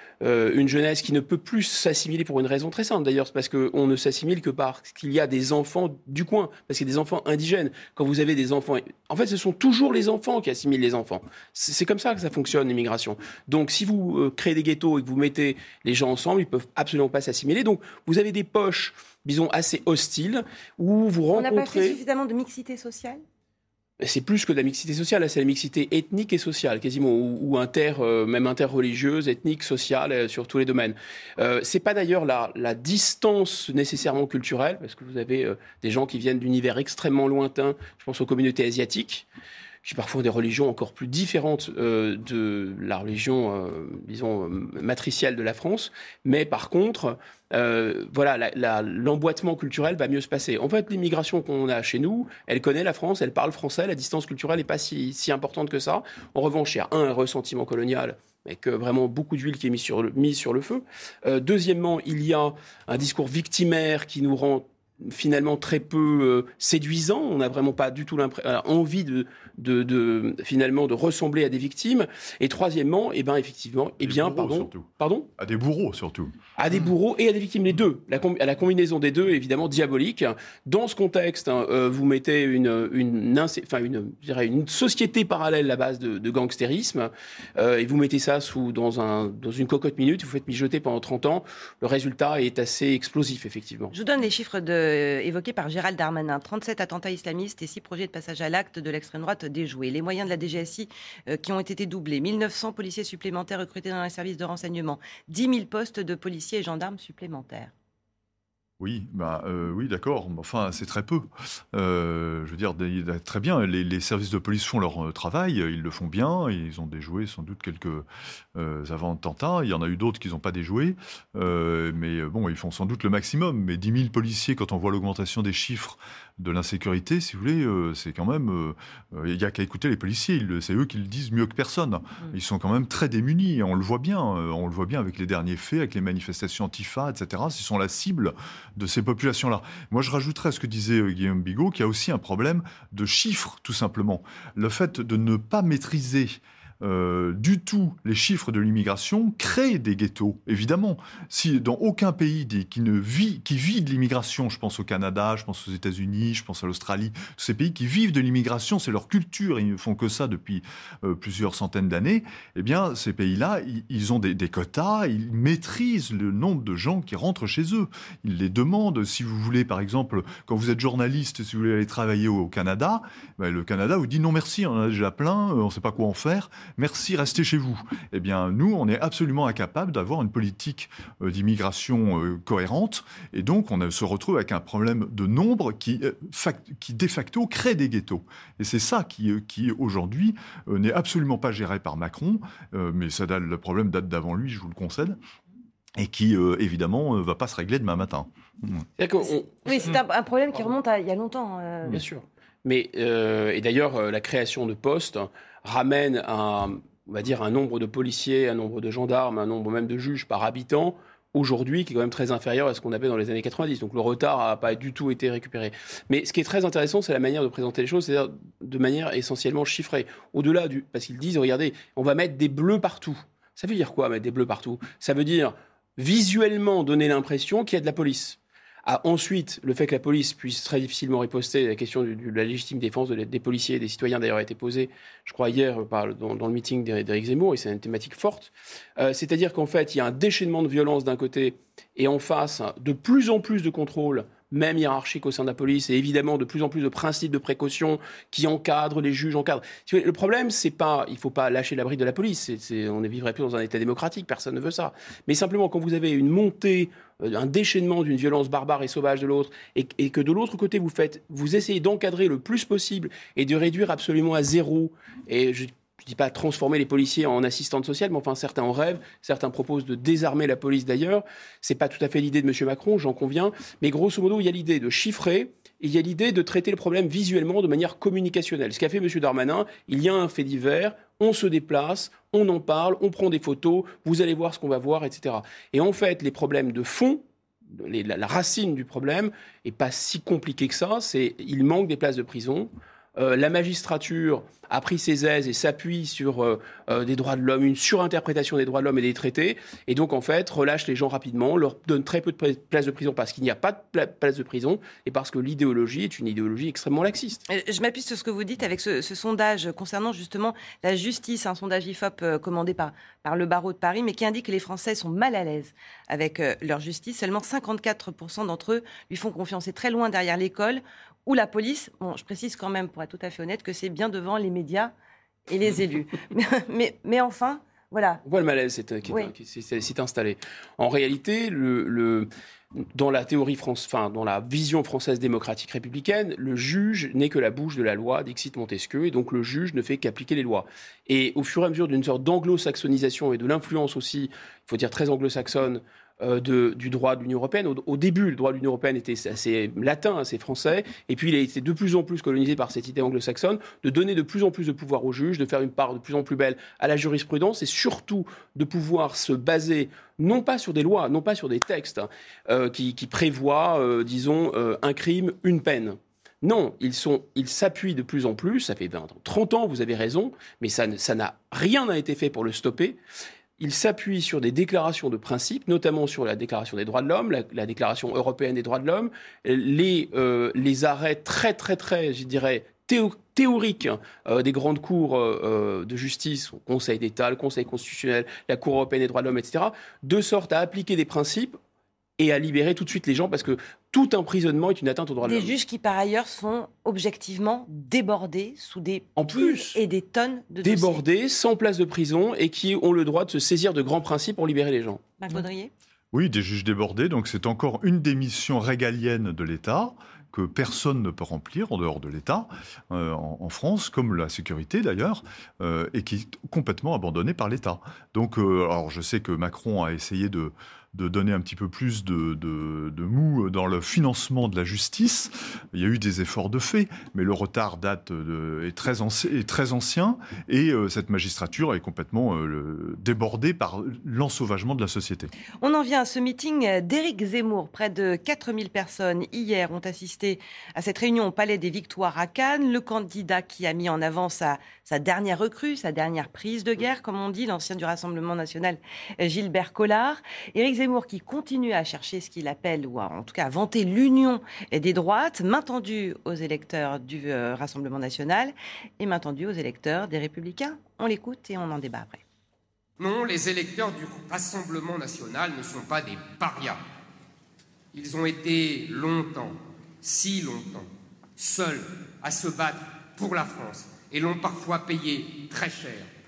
une jeunesse qui ne peut plus s'assimiler pour une raison très simple. D'ailleurs, c'est parce qu'on ne s'assimile que parce qu'il y a des enfants du coin, parce qu'il y a des enfants indigènes. Quand vous avez des enfants... En fait, ce sont toujours les enfants qui assimilent les enfants. C'est comme ça que ça fonctionne, l'immigration. Donc, si vous créez des ghettos et que vous mettez les gens ensemble, ils ne peuvent absolument pas s'assimiler. Donc, vous avez des poches, disons, assez hostiles, où vous rencontrez... On n'a pas fait suffisamment de mixité sociale ? C'est plus que de la mixité sociale, là, c'est la mixité ethnique et sociale, quasiment, ou même interreligieuse, ethnique, sociale, sur tous les domaines. C'est pas d'ailleurs la distance nécessairement culturelle, parce que vous avez des gens qui viennent d'univers extrêmement lointains, je pense aux communautés asiatiques, qui parfois ont des religions encore plus différentes de la religion, disons, matricielle de la France, mais par contre... l'emboîtement culturel va mieux se passer. En fait, l'immigration qu'on a chez nous, elle connaît la France, elle parle français, la distance culturelle n'est pas si importante que ça. En revanche, il y a un ressentiment colonial, avec vraiment beaucoup d'huile qui est mise sur le feu. Deuxièmement, il y a un discours victimaire qui nous rend finalement très peu séduisant. On n'a vraiment pas du tout envie finalement de ressembler à des victimes. Et troisièmement, pardon, à des bourreaux surtout. À des bourreaux et à des victimes, les deux. La combinaison des deux est évidemment diabolique. Dans ce contexte, vous mettez une société parallèle à base de gangstérisme et vous mettez ça dans une cocotte minute, vous faites mijoter pendant 30 ans. Le résultat est assez explosif, effectivement. Je vous donne les chiffres évoqués par Gérald Darmanin. 37 attentats islamistes et 6 projets de passage à l'acte de l'extrême droite déjoués. Les moyens de la DGSI qui ont été doublés. 1900 policiers supplémentaires recrutés dans les services de renseignement. 10 000 postes de policiers et gendarmes supplémentaires. Oui, oui, d'accord. Enfin, c'est très peu. Je veux dire, très bien. Les services de police font leur travail, ils le font bien. Ils ont déjoué sans doute quelques avant-attentats. Il y en a eu d'autres qui n'ont pas déjoué. Mais bon, ils font sans doute le maximum. Mais 10 000 policiers, quand on voit l'augmentation des chiffres de l'insécurité, si vous voulez, c'est quand même... Il n'y a qu'à écouter les policiers. C'est eux qui le disent mieux que personne. Ils sont quand même très démunis. On le voit bien. On le voit bien avec les derniers faits, avec les manifestations Antifa, etc. Ce sont la cible de ces populations-là. Moi, je rajouterais à ce que disait Guillaume Bigot, qu'il y a aussi un problème de chiffres, tout simplement. Le fait de ne pas maîtriser du tout les chiffres de l'immigration crée des ghettos, évidemment. Si dans aucun pays qui vit de l'immigration, je pense au Canada, je pense aux États-Unis, je pense à l'Australie, tous ces pays qui vivent de l'immigration, c'est leur culture, ils ne font que ça depuis plusieurs centaines d'années, eh bien, ces pays-là, ils ont des quotas, ils maîtrisent le nombre de gens qui rentrent chez eux. Ils les demandent, si vous voulez, par exemple, quand vous êtes journaliste, si vous voulez aller travailler au Canada, le Canada vous dit non merci, on en a déjà plein, on ne sait pas quoi en faire. Merci, restez chez vous. Eh bien, nous, on est absolument incapables d'avoir une politique d'immigration cohérente. Et donc, on se retrouve avec un problème de nombre qui de facto, crée des ghettos. Et c'est ça qui aujourd'hui, n'est absolument pas géré par Macron. Mais le problème date d'avant lui, je vous le concède. Et qui, évidemment, ne va pas se régler demain matin. Oui, c'est un problème qui remonte à il y a longtemps. Bien sûr. Mais, et d'ailleurs, la création de postes ramène on va dire, un nombre de policiers, un nombre de gendarmes, un nombre même de juges par habitant, aujourd'hui, qui est quand même très inférieur à ce qu'on avait dans les années 90. Donc le retard n'a pas du tout été récupéré. Mais ce qui est très intéressant, c'est la manière de présenter les choses, c'est-à-dire de manière essentiellement chiffrée. Au-delà parce qu'ils disent, regardez, on va mettre des bleus partout. Ça veut dire quoi, mettre des bleus partout ? Ça veut dire visuellement donner l'impression qu'il y a de la police. Ensuite, le fait que la police puisse très difficilement riposter, la question de la légitime défense des policiers et des citoyens d'ailleurs a été posée, je crois, hier dans le meeting d'Éric Zemmour, et c'est une thématique forte. C'est-à-dire qu'en fait, il y a un déchaînement de violence d'un côté, et en face, de plus en plus de contrôle, même hiérarchique au sein de la police, et évidemment de plus en plus de principes de précaution qui encadrent, les juges encadrent. Le problème, c'est pas, il faut pas lâcher la bride de la police, on ne vivrait plus dans un État démocratique, personne ne veut ça. Mais simplement, quand vous avez une montée, un déchaînement d'une violence barbare et sauvage de l'autre, et que de l'autre côté, vous essayez d'encadrer le plus possible et de réduire absolument à zéro, et je ne dis pas transformer les policiers en assistantes sociales, mais enfin certains en rêvent, certains proposent de désarmer la police d'ailleurs. C'est pas tout à fait l'idée de M. Macron, j'en conviens, mais grosso modo, il y a l'idée de chiffrer, et il y a l'idée de traiter le problème visuellement de manière communicationnelle. Ce qu'a fait M. Darmanin, il y a un fait divers, on se déplace, on en parle, on prend des photos, vous allez voir ce qu'on va voir, etc. Et en fait, les problèmes de fond, la racine du problème n'est pas si compliquée que ça, il manque des places de prison. La magistrature a pris ses aises et s'appuie sur des droits de l'homme, une surinterprétation des droits de l'homme et des traités, et donc en fait relâche les gens rapidement, leur donne très peu de places de prison parce qu'il n'y a pas de place de prison et parce que l'idéologie est une idéologie extrêmement laxiste. Je m'appuie sur ce que vous dites avec ce sondage concernant justement la justice, un sondage IFOP commandé par le barreau de Paris, mais qui indique que les Français sont mal à l'aise avec leur justice. Seulement 54% d'entre eux lui font confiance. C'est très loin derrière l'école ou la police. Bon, je précise quand même, pour être tout à fait honnête, que c'est bien devant les médias et les élus. mais enfin, voilà. On voit le malaise s'est installé. En réalité, dans la théorie dans la vision française démocratique républicaine, le juge n'est que la bouche de la loi, dixit Montesquieu, et donc le juge ne fait qu'appliquer les lois. Et au fur et à mesure d'une sorte d'anglo-saxonisation et de l'influence aussi, il faut dire très anglo-saxonne, du droit de l'Union européenne. Au début, le droit de l'Union européenne était assez latin, assez français, et puis il a été de plus en plus colonisé par cette idée anglo-saxonne de donner de plus en plus de pouvoir aux juges, de faire une part de plus en plus belle à la jurisprudence, et surtout de pouvoir se baser non pas sur des lois, non pas sur des textes qui prévoient, disons, un crime, une peine. Non, ils s'appuient de plus en plus, ça fait 20 ans, 30 ans, vous avez raison, mais rien n'a été fait pour le stopper. Il s'appuie sur des déclarations de principe, notamment sur la Déclaration des droits de l'homme, la Déclaration européenne des droits de l'homme, les arrêts très, très, très, je dirais, théoriques des grandes cours de justice, le Conseil d'État, le Conseil constitutionnel, la Cour européenne des droits de l'homme, etc., de sorte à appliquer des principes et à libérer tout de suite les gens, parce que tout emprisonnement est une atteinte aux droits de l'homme. Des juges qui, par ailleurs, sont objectivement débordés sous des piles et des tonnes de dossiers. Débordés, sans place de prison, et qui ont le droit de se saisir de grands principes pour libérer les gens. Marc Baudrier ? Oui, des juges débordés. Donc c'est encore une des missions régaliennes de l'État que personne ne peut remplir en dehors de l'État, en France, comme la sécurité d'ailleurs, et qui est complètement abandonnée par l'État. Donc, alors je sais que Macron a essayé de donner un petit peu plus de mou dans le financement de la justice. Il y a eu des efforts de fait, mais le retard est très ancien, et cette magistrature est complètement débordée par l'ensauvagement de la société. On en vient à ce meeting d'Éric Zemmour. Près de 4000 personnes hier ont assisté à cette réunion au Palais des Victoires à Cannes. Le candidat qui a mis en avant sa dernière recrue, sa dernière prise de guerre, comme on dit, l'ancien du Rassemblement national Gilbert Collard. Éric Zemmour qui continue à chercher ce qu'il appelle, ou en tout cas à vanter l'union des droites, main tendue aux électeurs du Rassemblement national et main tendue aux électeurs des Républicains. On l'écoute et on en débat après. Non, les électeurs du Rassemblement national ne sont pas des parias. Ils ont été longtemps, si longtemps, seuls à se battre pour la France et l'ont parfois payé très cher.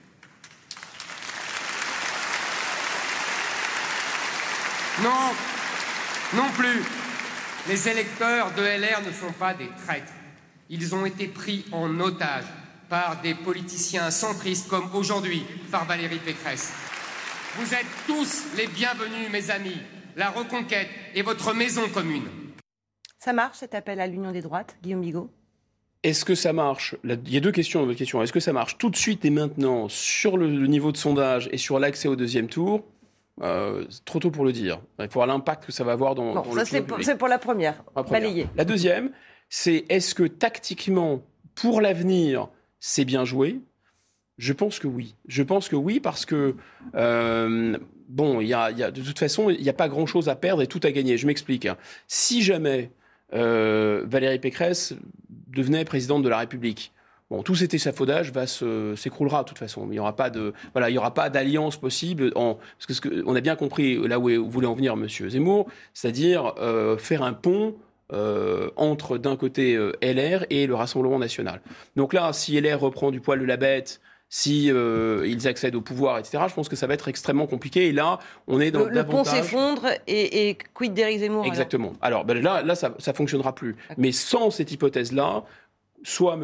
Non plus. Les électeurs de LR ne sont pas des traîtres. Ils ont été pris en otage par des politiciens centristes comme aujourd'hui par Valérie Pécresse. Vous êtes tous les bienvenus, mes amis. La reconquête est votre maison commune. Ça marche, cet appel à l'union des droites, Guillaume Bigot ? Est-ce que ça marche ? Il y a deux questions dans votre question. Est-ce que ça marche tout de suite et maintenant sur le niveau de sondage et sur l'accès au deuxième tour ? Trop tôt pour le dire. Il faut voir l'impact que ça va avoir dans le public. C'est pour la première. Balayé. La deuxième, c'est est-ce que tactiquement, pour l'avenir, c'est bien joué ? Je pense que oui. Je pense que oui parce que, de toute façon, il n'y a pas grand-chose à perdre et tout à gagner. Je m'explique. Si jamais Valérie Pécresse devenait présidente de la République, tout cet échafaudage s'écroulera de toute façon. Il n'y aura pas d'alliance possible. Parce qu'on a bien compris là où voulait en venir M. Zemmour, c'est-à-dire faire un pont entre d'un côté LR et le Rassemblement national. Donc là, si LR reprend du poil de la bête, si ils accèdent au pouvoir, etc., je pense que ça va être extrêmement compliqué. Et là, on est dans le pont s'effondre et quid d'Éric Zemmour ? Exactement. Alors là, ça fonctionnera plus. Mais sans cette hypothèse-là, soit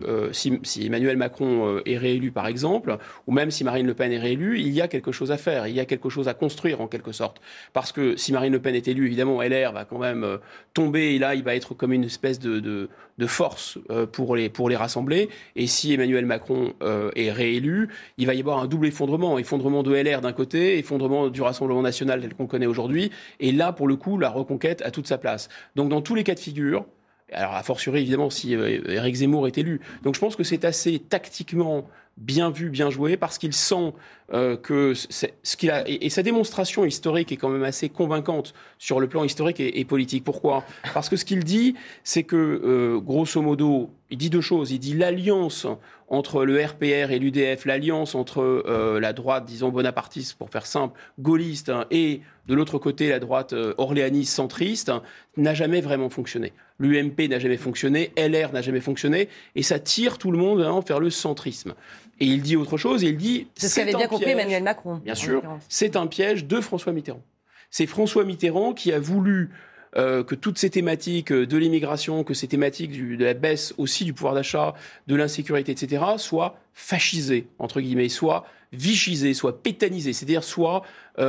si Emmanuel Macron est réélu, par exemple, ou même si Marine Le Pen est réélue, il y a quelque chose à faire, il y a quelque chose à construire, en quelque sorte. Parce que si Marine Le Pen est élue, évidemment, LR va quand même tomber, et là, il va être comme une espèce de force pour les rassembler. Et si Emmanuel Macron est réélu, il va y avoir un double effondrement de LR d'un côté, effondrement du Rassemblement national tel qu'on connaît aujourd'hui. Et là, pour le coup, la reconquête a toute sa place. Donc, dans tous les cas de figure, alors, a fortiori, évidemment, si Éric Zemmour est élu. Donc, je pense que c'est assez tactiquement bien vu, bien joué, parce qu'il sent que ce qu'il a... Et sa démonstration historique est quand même assez convaincante sur le plan historique et politique. Pourquoi ? Parce que ce qu'il dit, c'est que, grosso modo, il dit deux choses. Il dit l'alliance entre le RPR et l'UDF, l'alliance entre la droite, disons bonapartiste, pour faire simple, gaulliste, et de l'autre côté, la droite orléaniste, centriste, n'a jamais vraiment fonctionné. L'UMP n'a jamais fonctionné, LR n'a jamais fonctionné, et ça tire tout le monde vers le centrisme. Et il dit autre chose, et il dit... C'est ce qu'avait bien compris Emmanuel Macron. Bien sûr, c'est un piège de François Mitterrand. C'est François Mitterrand qui a voulu que toutes ces thématiques de l'immigration, que ces thématiques de la baisse aussi du pouvoir d'achat, de l'insécurité, etc., soient fascisées, entre guillemets, soient vichisées, soient pétanisées, c'est-à-dire soient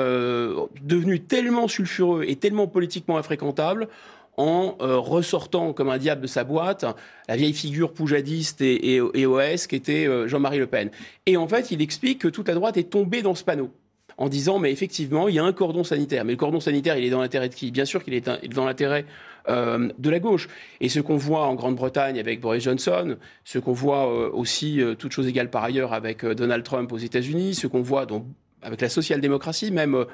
devenues tellement sulfureux et tellement politiquement infréquentables en ressortant comme un diable de sa boîte la vieille figure poujadiste et OS qui était Jean-Marie Le Pen. Et en fait, il explique que toute la droite est tombée dans ce panneau en disant, mais effectivement, il y a un cordon sanitaire. Mais le cordon sanitaire, il est dans l'intérêt de qui ? Bien sûr qu'il est dans l'intérêt de la gauche. Et ce qu'on voit en Grande-Bretagne avec Boris Johnson, ce qu'on voit aussi, toutes choses égales par ailleurs, avec Donald Trump aux États-Unis, ce qu'on voit avec la social-démocratie, même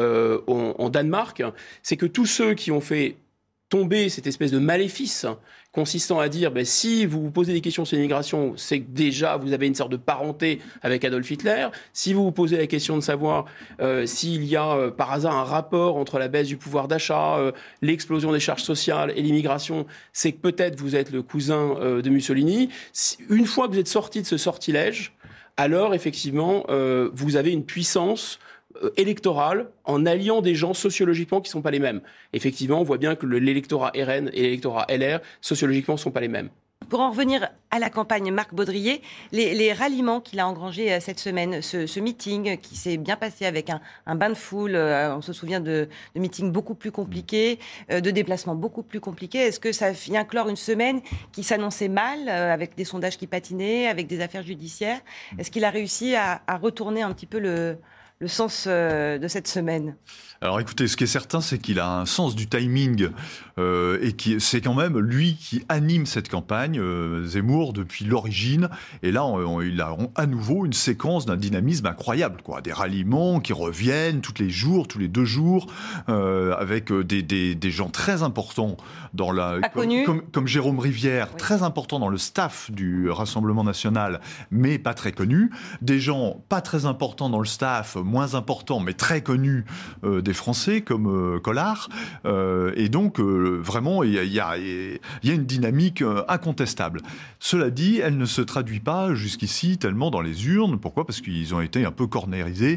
en Danemark, c'est que tous ceux qui ont fait tomber cette espèce de maléfice consistant à dire si vous vous posez des questions sur l'immigration, c'est que déjà vous avez une sorte de parenté avec Adolf Hitler. Si vous vous posez la question de savoir s'il y a par hasard un rapport entre la baisse du pouvoir d'achat, l'explosion des charges sociales et l'immigration, c'est que peut-être vous êtes le cousin de Mussolini. Une fois que vous êtes sorti de ce sortilège, alors effectivement vous avez une puissance électorale en alliant des gens sociologiquement qui ne sont pas les mêmes. Effectivement, on voit bien que l'électorat RN et l'électorat LR, sociologiquement, ne sont pas les mêmes. Pour en revenir à la campagne, Marc Baudrier, les ralliements qu'il a engrangés cette semaine, ce meeting qui s'est bien passé avec un bain de foule, on se souvient de meetings beaucoup plus compliqués, de déplacements beaucoup plus compliqués. Est-ce que ça vient clore une semaine qui s'annonçait mal, avec des sondages qui patinaient, avec des affaires judiciaires ? Est-ce qu'il a réussi à retourner un petit peu le sens de cette semaine ? Alors écoutez, ce qui est certain, c'est qu'il a un sens du timing et c'est quand même lui qui anime cette campagne, Zemmour, depuis l'origine. Et là, il a à nouveau une séquence d'un dynamisme incroyable, quoi. Des ralliements qui reviennent tous les jours, tous les 2 jours, avec des gens très importants dans comme Jérôme Rivière, oui. Très important dans le staff du Rassemblement national, mais pas très connu. Des gens pas très importants dans le staff, moins importants, mais très connus des Français comme Collard. Et donc, vraiment, il y a une dynamique incontestable. Cela dit, elle ne se traduit pas jusqu'ici tellement dans les urnes. Pourquoi ? Parce qu'ils ont été un peu cornérisés.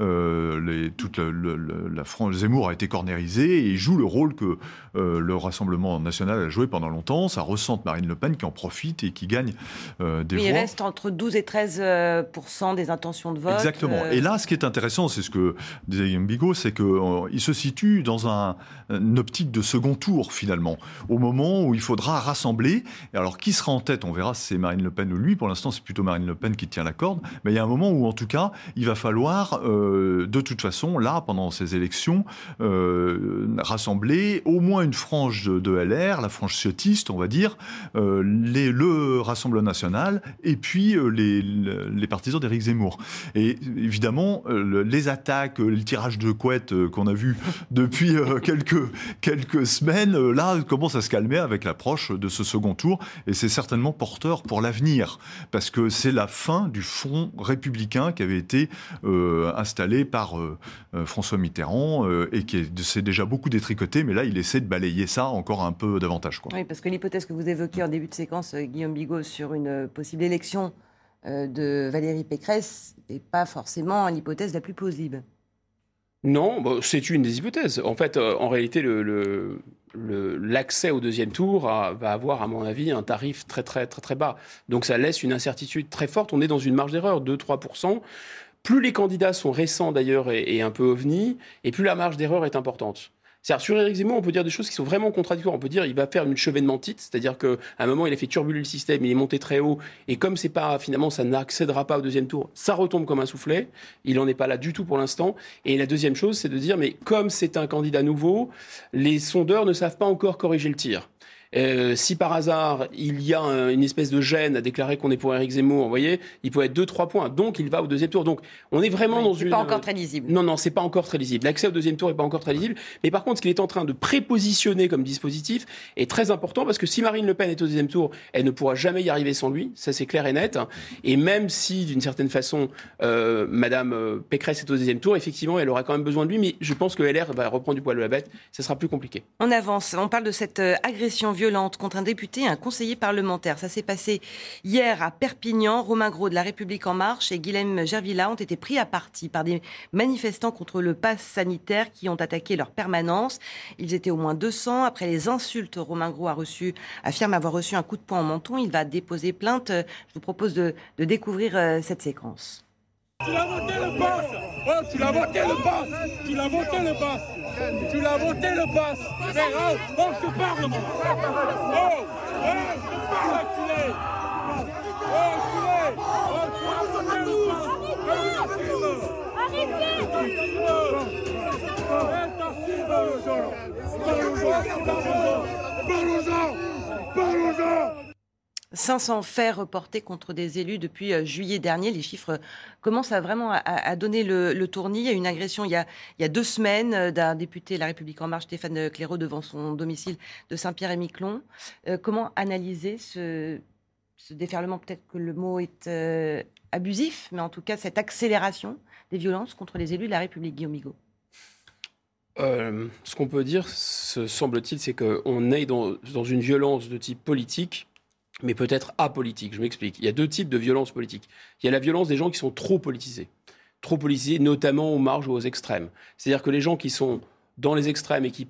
La France, Zemmour a été cornérisé et il joue le rôle que le Rassemblement national a joué pendant longtemps. Ça ressente Marine Le Pen qui en profite et qui gagne des voix. Il reste entre 12 et 13% des intentions de vote. Exactement. Et là, ce qui est intéressant, c'est ce que disait Guillaume Bigot, c'est qu'il se situe dans une optique de second tour, finalement, au moment où il faudra rassembler. Et alors, qui sera en tête ? On verra si c'est Marine Le Pen ou lui. Pour l'instant, c'est plutôt Marine Le Pen qui tient la corde. Mais il y a un moment où, en tout cas, il va falloir, de toute façon, là, pendant ces élections, rassembler au moins une frange de LR, la frange ciotiste, on va dire, le Rassemblement national, et puis les partisans d'Éric Zemmour. Et évidemment, les attaques, le tirage de couette qu'on a vu depuis quelques semaines, là, commence à se calmer avec l'approche de ce second tour. Et c'est certainement porteur pour l'avenir, parce que c'est la fin du front républicain qui avait été installé par François Mitterrand et qui s'est déjà beaucoup détricoté, mais là, il essaie de balayer ça encore un peu davantage, quoi. Oui, parce que l'hypothèse que vous évoquiez en début de séquence, Guillaume Bigot, sur une possible élection de Valérie Pécresse, n'est pas forcément l'hypothèse la plus plausible. Non, c'est une des hypothèses. En fait, en réalité, l'accès au deuxième tour va avoir, à mon avis, un tarif très, très, très, très bas. Donc ça laisse une incertitude très forte. On est dans une marge d'erreur, 2-3%. Plus les candidats sont récents, d'ailleurs, et un peu ovnis, et plus la marge d'erreur est importante. C'est-à-dire, sur Éric Zemmour, on peut dire des choses qui sont vraiment contradictoires. On peut dire qu'il va faire une chevènementite, c'est-à-dire qu'à un moment, il a fait turbuler le système, il est monté très haut, et comme c'est pas, finalement, ça n'accédera pas au deuxième tour, ça retombe comme un soufflet. Il n'en est pas là du tout pour l'instant. Et la deuxième chose, c'est de dire, mais comme c'est un candidat nouveau, les sondeurs ne savent pas encore corriger le tir. Si par hasard, il y a une espèce de gêne à déclarer qu'on est pour Éric Zemmour, vous voyez, il peut être 2-3 points. Donc, il va au deuxième tour. Donc, on est vraiment dans une... C'est pas encore très lisible. Non, c'est pas encore très lisible. L'accès au deuxième tour est pas encore très lisible. Mais par contre, ce qu'il est en train de prépositionner comme dispositif est très important parce que si Marine Le Pen est au deuxième tour, elle ne pourra jamais y arriver sans lui. Ça, c'est clair et net. Et même si, d'une certaine façon, Madame Pécresse est au deuxième tour, effectivement, elle aura quand même besoin de lui. Mais je pense que LR va reprendre du poil de la bête. Ça sera plus compliqué. On avance. On parle de cette agression violente contre un député et un conseiller parlementaire. Ça s'est passé hier à Perpignan. Romain Grau de La République En Marche et Guilhem Gervilla ont été pris à partie par des manifestants contre le pass sanitaire qui ont attaqué leur permanence. Ils étaient au moins 200. Après les insultes, Romain Grau affirme avoir reçu un coup de poing au menton. Il va déposer plainte. Je vous propose de découvrir cette séquence. Tu l'as voté le pass. Oh, tu l'as voté le pass. Tu l'as voté le pass. Tu l'as voté le pass. Oh, je te parle, moi. Oh, je te parle, enculé. Oh, enculé. Oh, tu l'as voté le pass. Parlons-en. 500 faits reportés contre des élus depuis juillet dernier. Les chiffres commencent à donner le tournis. Il y a eu une agression il y a 2 semaines d'un député de La République En Marche, Stéphane Claireau, devant son domicile de Saint-Pierre-et-Miquelon. Comment analyser ce déferlement ? Peut-être que le mot est abusif, mais en tout cas cette accélération des violences contre les élus de La République, Guillaume Bigot. Ce qu'on peut dire, semble-t-il, c'est qu'on est dans une violence de type politique, mais peut-être apolitique. Je m'explique. Il y a 2 types de violences politiques. Il y a la violence des gens qui sont trop politisés. trop politisé, notamment aux marges ou aux extrêmes. C'est-à-dire que les gens qui sont dans les extrêmes et qui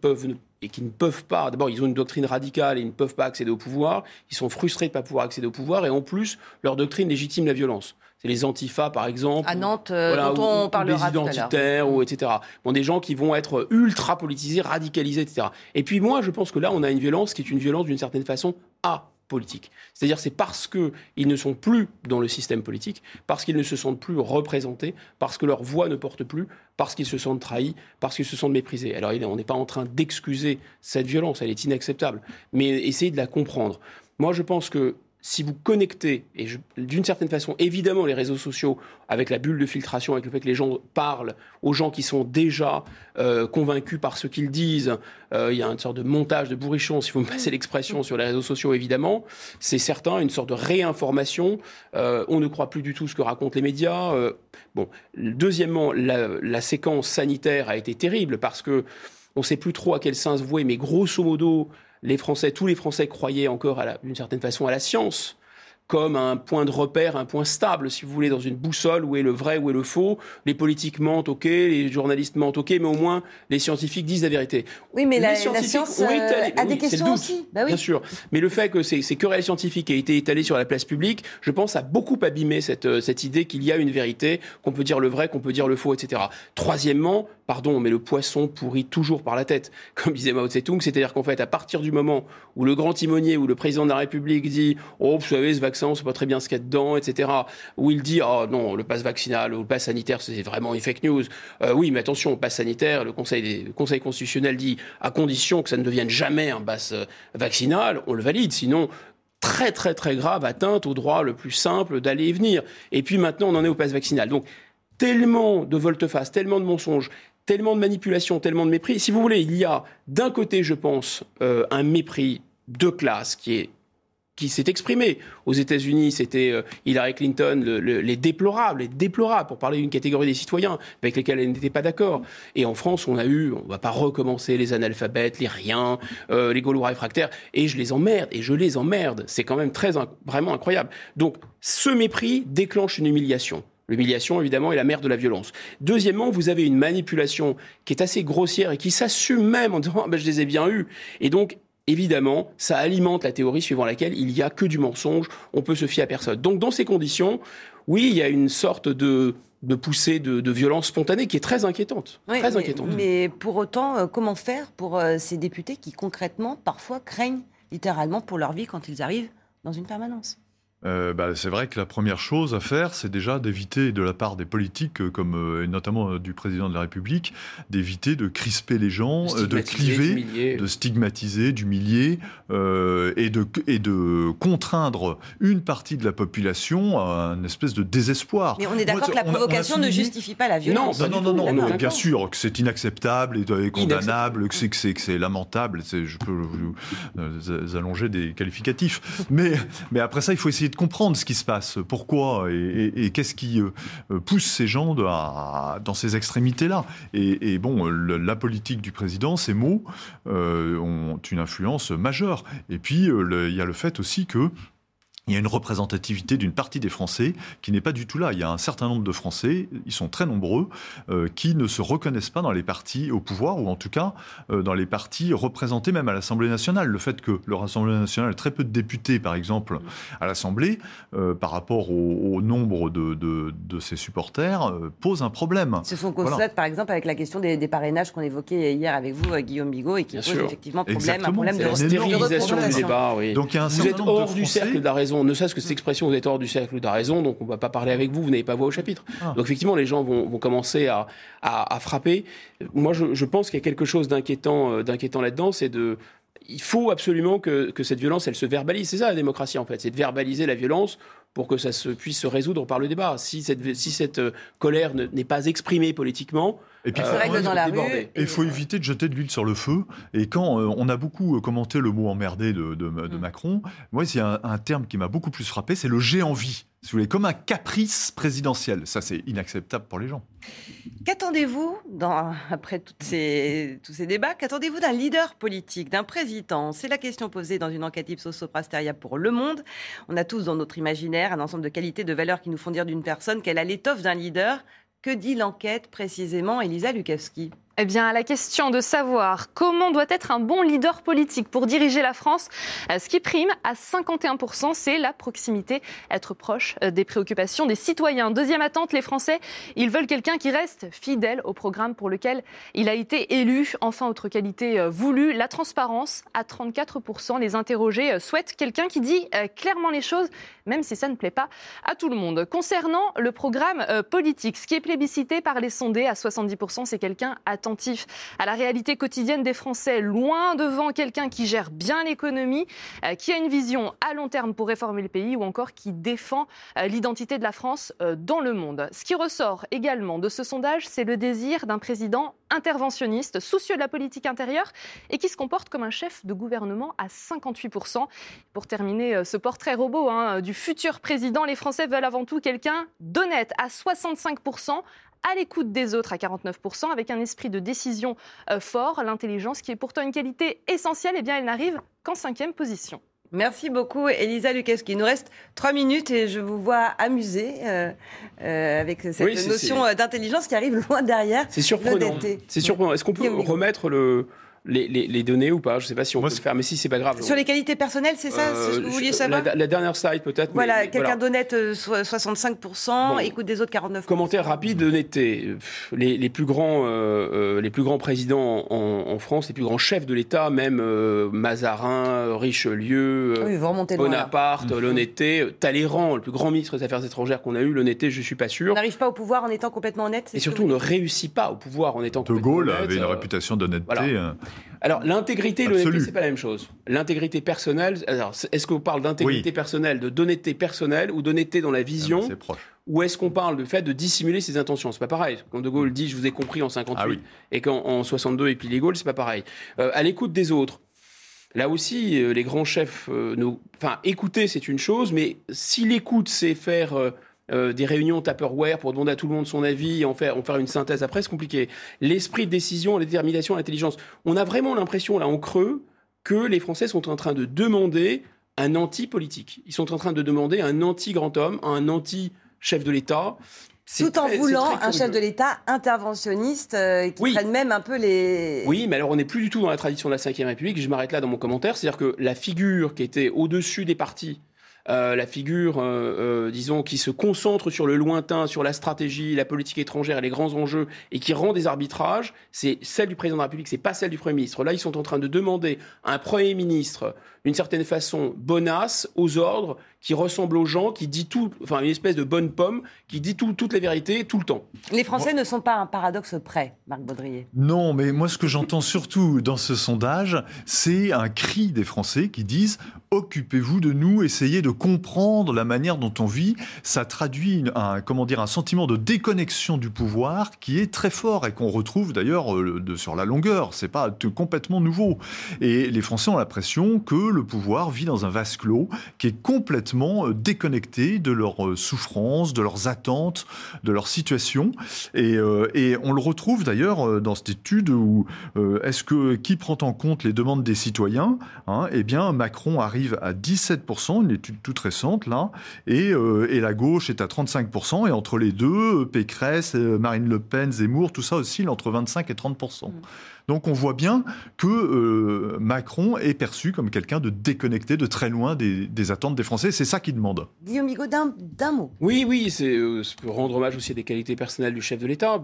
ne peuvent pas, d'abord ils ont une doctrine radicale et ils ne peuvent pas accéder au pouvoir, ils sont frustrés de ne pas pouvoir accéder au pouvoir et en plus leur doctrine légitime la violence. C'est les antifas par exemple. À Nantes, dont on parlera tout à l'heure. Les identitaires, etc. Bon, des gens qui vont être ultra politisés, radicalisés, etc. Et puis moi je pense que là on a une violence qui est une violence d'une certaine façon apolitique. C'est-à-dire c'est parce qu'ils ne sont plus dans le système politique, parce qu'ils ne se sentent plus représentés, parce que leur voix ne porte plus, parce qu'ils se sentent trahis, parce qu'ils se sentent méprisés. Alors on n'est pas en train d'excuser cette violence, elle est inacceptable, mais essayez de la comprendre. Moi je pense que si vous connectez, et d'une certaine façon, évidemment, les réseaux sociaux, avec la bulle de filtration, avec le fait que les gens parlent aux gens qui sont déjà convaincus par ce qu'ils disent, il y a une sorte de montage de bourrichon, si vous me passez l'expression, sur les réseaux sociaux, évidemment, c'est certain, une sorte de réinformation. On ne croit plus du tout ce que racontent les médias. Bon, deuxièmement, la séquence sanitaire a été terrible, parce que on ne sait plus trop à quel sens vouer, mais grosso modo, tous les Français croyaient encore, d'une certaine façon, à la science, comme un point de repère, un point stable, si vous voulez, dans une boussole, où est le vrai, où est le faux. Les politiques mentent, ok, les journalistes mentent, ok, mais au moins, les scientifiques disent la vérité. Oui, mais la science a des questions aussi. Bah oui. Bien sûr. Mais le fait que ces querelles scientifiques aient été étalées sur la place publique, je pense, a beaucoup abîmé cette idée qu'il y a une vérité, qu'on peut dire le vrai, qu'on peut dire le faux, etc. Troisièmement, pardon, mais le poisson pourrit toujours par la tête, comme disait Mao Tse-tung, c'est-à-dire qu'en fait, à partir du moment où le grand timonier ou le président de la République dit « Oh, vous savez, ce vaccin, on ne sait pas très bien ce qu'il y a dedans, etc. » Où il dit « Oh non, le pass vaccinal ou le pass sanitaire, c'est vraiment une fake news. Oui, mais attention, le pass sanitaire, le Conseil constitutionnel dit « À condition que ça ne devienne jamais un pass vaccinal, on le valide, sinon... » Très, très, très grave atteinte au droit le plus simple d'aller et venir. Et puis maintenant, on en est au pass vaccinal. Donc, tellement de volte-face, tellement de mensonges, tellement de manipulation, tellement de mépris. Si vous voulez, il y a d'un côté, je pense, un mépris de classe qui s'est exprimé. Aux États-Unis, c'était Hillary Clinton, les déplorables, pour parler d'une catégorie des citoyens avec lesquels elle n'était pas d'accord. Et en France, on ne va pas recommencer les analphabètes, les riens, les Gaulois réfractaires, et je les emmerde. C'est quand même vraiment incroyable. Donc, ce mépris déclenche une humiliation. L'humiliation, évidemment, est la mère de la violence. Deuxièmement, vous avez une manipulation qui est assez grossière et qui s'assume même en disant « je les ai bien eus ». Et donc, évidemment, ça alimente la théorie suivant laquelle il n'y a que du mensonge, on peut se fier à personne. Donc, dans ces conditions, oui, il y a une sorte de poussée de violence spontanée qui est très inquiétante. Oui, mais pour autant, comment faire pour ces députés qui, concrètement, parfois craignent littéralement pour leur vie quand ils arrivent dans une permanence ? C'est vrai que la première chose à faire, c'est déjà d'éviter de la part des politiques, et notamment du président de la République, d'éviter de crisper les gens, de cliver, de stigmatiser, d'humilier, et de contraindre une partie de la population à une espèce de désespoir. Mais on est d'accord que la provocation ne justifie pas la violence. Non, bien sûr que c'est inacceptable et condamnable, que c'est lamentable, je peux vous allonger des qualificatifs. Mais après ça, il faut essayer de comprendre ce qui se passe, pourquoi et qu'est-ce qui pousse ces gens dans ces extrémités-là. Et bon, la politique du président, ces mots ont une influence majeure. Et puis, il y a le fait aussi que il y a une représentativité d'une partie des Français qui n'est pas du tout là. Il y a un certain nombre de Français, ils sont très nombreux, qui ne se reconnaissent pas dans les partis au pouvoir, ou en tout cas dans les partis représentés même à l'Assemblée nationale. Le fait que le Rassemblement national ait très peu de députés, par exemple, à l'Assemblée, par rapport au nombre de ses supporters, pose un problème. Ce qu'on constate, par exemple, avec la question des parrainages qu'on évoquait hier avec vous, Guillaume Bigot, et qui pose effectivement un problème de stérilisation du débat. Oui. Donc, il y a vous êtes hors du cercle de la raison. Ne serait-ce que cette expression, vous êtes hors du cercle de la raison, donc on ne va pas parler avec vous, vous n'avez pas voix au chapitre. Donc effectivement, les gens vont commencer à frapper. Moi, je pense qu'il y a quelque chose d'inquiétant là-dedans, il faut absolument que cette violence, elle se verbalise. C'est ça la démocratie, en fait, c'est de verbaliser la violence pour que ça puisse se résoudre par le débat. Si cette colère n'est pas exprimée politiquement, et puis, c'est vrai que dans la rue, il faut éviter de jeter de l'huile sur le feu. Et quand on a beaucoup commenté le mot emmerdé de Macron, moi, il y a un terme qui m'a beaucoup plus frappé, c'est le j'ai envie. Si vous voulez, comme un caprice présidentiel. Ça, c'est inacceptable pour les gens. Qu'attendez-vous, après tous ces débats, qu'attendez-vous d'un leader politique, d'un président ? C'est la question posée dans une enquête Ipsos Soprasteria pour Le Monde. On a tous dans notre imaginaire un ensemble de qualités, de valeurs qui nous font dire d'une personne qu'elle a l'étoffe d'un leader. Que dit l'enquête précisément, Elisa Lukavski ? Eh bien, à la question de savoir comment doit être un bon leader politique pour diriger la France, ce qui prime à 51%, c'est la proximité, être proche des préoccupations des citoyens. Deuxième attente, les Français, ils veulent quelqu'un qui reste fidèle au programme pour lequel il a été élu. Enfin, autre qualité voulue, la transparence. À 34%, les interrogés souhaitent quelqu'un qui dit clairement les choses, même si ça ne plaît pas à tout le monde. Concernant le programme politique, ce qui est plébiscité par les sondés à 70%, c'est quelqu'un attentif à la réalité quotidienne des Français, loin devant quelqu'un qui gère bien l'économie, qui a une vision à long terme pour réformer le pays ou encore qui défend l'identité de la France dans le monde. Ce qui ressort également de ce sondage, c'est le désir d'un président interventionniste, soucieux de la politique intérieure et qui se comporte comme un chef de gouvernement à 58%. Pour terminer ce portrait robot du futur président, les Français veulent avant tout quelqu'un d'honnête à 65%, à l'écoute des autres à 49%, avec un esprit de décision fort. L'intelligence, qui est pourtant une qualité essentielle, eh bien, elle n'arrive qu'en 5e position. Merci beaucoup, Elisa Lukavski. Il nous reste 3 minutes et je vous vois amusée avec cette notion d'intelligence qui arrive loin derrière. C'est surprenant. C'est surprenant. Est-ce qu'on peut remettre les données ou pas? Je ne sais pas si on peut le faire, mais si, c'est pas grave. Sur les qualités personnelles, c'est ça ce que vous vouliez savoir? La dernière slide, peut-être. Voilà, quelqu'un d'honnête, 65%, écoute des autres, 49%. Commentaire rapide d'honnêteté. Les plus grands présidents en France, les plus grands chefs de l'État, même Mazarin, Richelieu, Bonaparte, l'honnêteté, Talleyrand, le plus grand ministre des Affaires étrangères qu'on a eu, l'honnêteté, je ne suis pas sûr. On n'arrive pas au pouvoir en étant complètement honnête. Et surtout, on ne réussit pas au pouvoir en étant complètement honnête. De Gaulle avait une réputation d'honnêteté. Voilà. Alors, l'intégrité et l'honnêteté, c'est pas la même chose. L'intégrité personnelle, alors, est-ce qu'on parle d'intégrité personnelle, d'honnêteté personnelle ou d'honnêteté dans la vision? C'est proche. Ou est-ce qu'on parle du fait de dissimuler ses intentions? C'est pas pareil. Quand De Gaulle dit « je vous ai compris » en 58 et qu'en 62 et puis les Gaulle, c'est pas pareil. À l'écoute des autres, là aussi, les grands chefs, écouter, c'est une chose, mais si l'écoute, c'est faire des réunions Tupperware pour demander à tout le monde son avis et en faire une synthèse après, c'est compliqué. L'esprit de décision, la détermination, l'intelligence. On a vraiment l'impression, là, en creux, que les Français sont en train de demander un anti-politique. Ils sont en train de demander un anti-grand homme, un anti-chef de l'État. Tout en voulant un chef de l'État interventionniste qui prenne même un peu les... Oui, mais alors on n'est plus du tout dans la tradition de la Ve République. Je m'arrête là dans mon commentaire. C'est-à-dire que la figure qui était au-dessus des partis, la figure, disons, qui se concentre sur le lointain, sur la stratégie, la politique étrangère et les grands enjeux, et qui rend des arbitrages, c'est celle du président de la République, c'est pas celle du Premier ministre. Là, ils sont en train de demander à un Premier ministre, d'une certaine façon, bonasse, aux ordres, qui ressemble aux gens, qui dit tout, enfin une espèce de bonne pomme, qui dit toutes les vérités, tout le temps. Les Français ne sont pas un paradoxe près, Marc Baudrier. Non, mais moi, ce que j'entends surtout dans ce sondage, c'est un cri des Français qui disent « Occupez-vous de nous, essayez de comprendre la manière dont on vit ». Ça traduit un sentiment de déconnexion du pouvoir qui est très fort et qu'on retrouve d'ailleurs sur la longueur. C'est pas complètement nouveau. Et les Français ont l'impression que le pouvoir vit dans un vase clos qui est complètement déconnecté de leurs souffrances, de leurs attentes, de leur situation. Et on le retrouve d'ailleurs dans cette étude où qui prend en compte les demandes des citoyens, eh bien Macron arrive à 17%, une étude toute récente là, et la gauche est à 35%, et entre les deux, Pécresse, Marine Le Pen, Zemmour, tout ça oscille entre 25 et 30%. Donc on voit bien que Macron est perçu comme quelqu'un de déconnecté, de très loin des attentes des Français. C'est ça qu'il demande. Guillaume Bigot, d'un mot. Oui, c'est pour rendre hommage aussi à des qualités personnelles du chef de l'État.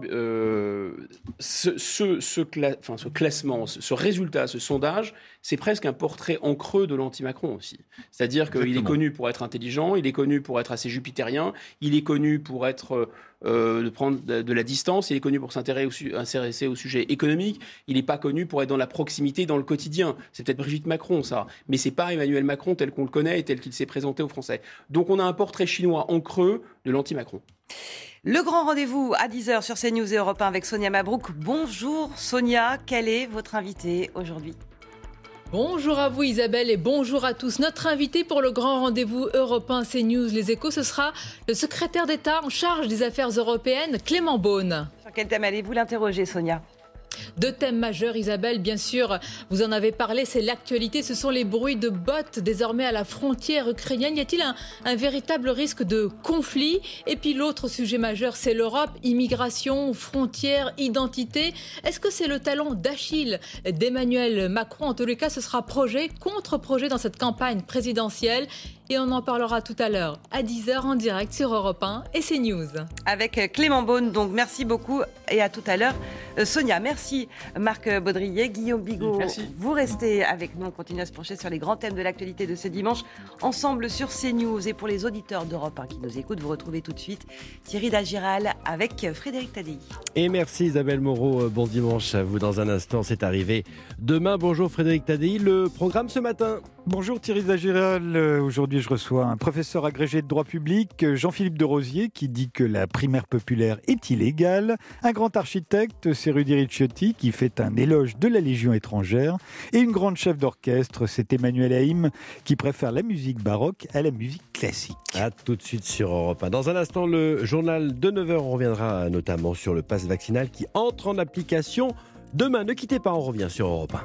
Ce classement, ce résultat, ce sondage, c'est presque un portrait en creux de l'anti-Macron aussi. C'est-à-dire qu'il est connu pour être intelligent, il est connu pour être assez jupitérien, il est connu pour être... de prendre de la distance, il est connu pour s'intéresser au sujet économique, il n'est pas connu pour être dans la proximité, dans le quotidien. C'est peut-être Brigitte Macron, ça, mais c'est pas Emmanuel Macron tel qu'on le connaît et tel qu'il s'est présenté aux Français. Donc on a un portrait chinois en creux de l'anti-Macron. Le grand rendez-vous à 10h sur CNews et Europe 1 avec Sonia Mabrouk. Bonjour Sonia, quel est votre invité aujourd'hui ? Bonjour à vous Isabelle et bonjour à tous. Notre invité pour le grand rendez-vous Europe 1 CNews Les Échos, ce sera le secrétaire d'État en charge des affaires européennes, Clément Beaune. Sur quel thème allez-vous l'interroger, Sonia ? Deux thèmes majeurs, Isabelle, bien sûr, vous en avez parlé, c'est l'actualité, ce sont les bruits de bottes désormais à la frontière ukrainienne. Y a-t-il un véritable risque de conflit? Et puis l'autre sujet majeur, c'est l'Europe, immigration, frontières, identité. Est-ce que c'est le talon d'Achille d'Emmanuel Macron? En tous les cas, ce sera projet contre projet dans cette campagne présidentielle. Et on en parlera tout à l'heure, à 10h en direct sur Europe 1 et CNews. Avec Clément Beaune, donc merci beaucoup et à tout à l'heure. Sonia, merci. Marc Baudrier, Guillaume Bigot, merci. Vous restez avec nous. On continue à se pencher sur les grands thèmes de l'actualité de ce dimanche, ensemble sur CNews. Et pour les auditeurs d'Europe 1 qui nous écoutent, vous retrouvez tout de suite Thierry Dagiral avec Frédéric Tadei. Et merci Isabelle Moreau, bon dimanche à vous. Dans un instant, c'est arrivé demain. Bonjour Frédéric Tadei, le programme ce matin. Bonjour Thierry Dagiral, aujourd'hui je reçois un professeur agrégé de droit public, Jean-Philippe de Rosier, qui dit que la primaire populaire est illégale, un grand architecte, c'est Rudy Ricciotti, qui fait un éloge de la Légion étrangère, et une grande chef d'orchestre, c'est Emmanuel Haïm, qui préfère la musique baroque à la musique classique. A tout de suite sur Europe 1. Dans un instant, le journal de 9h, on reviendra notamment sur le pass vaccinal qui entre en application demain. Ne quittez pas, on revient sur Europe 1.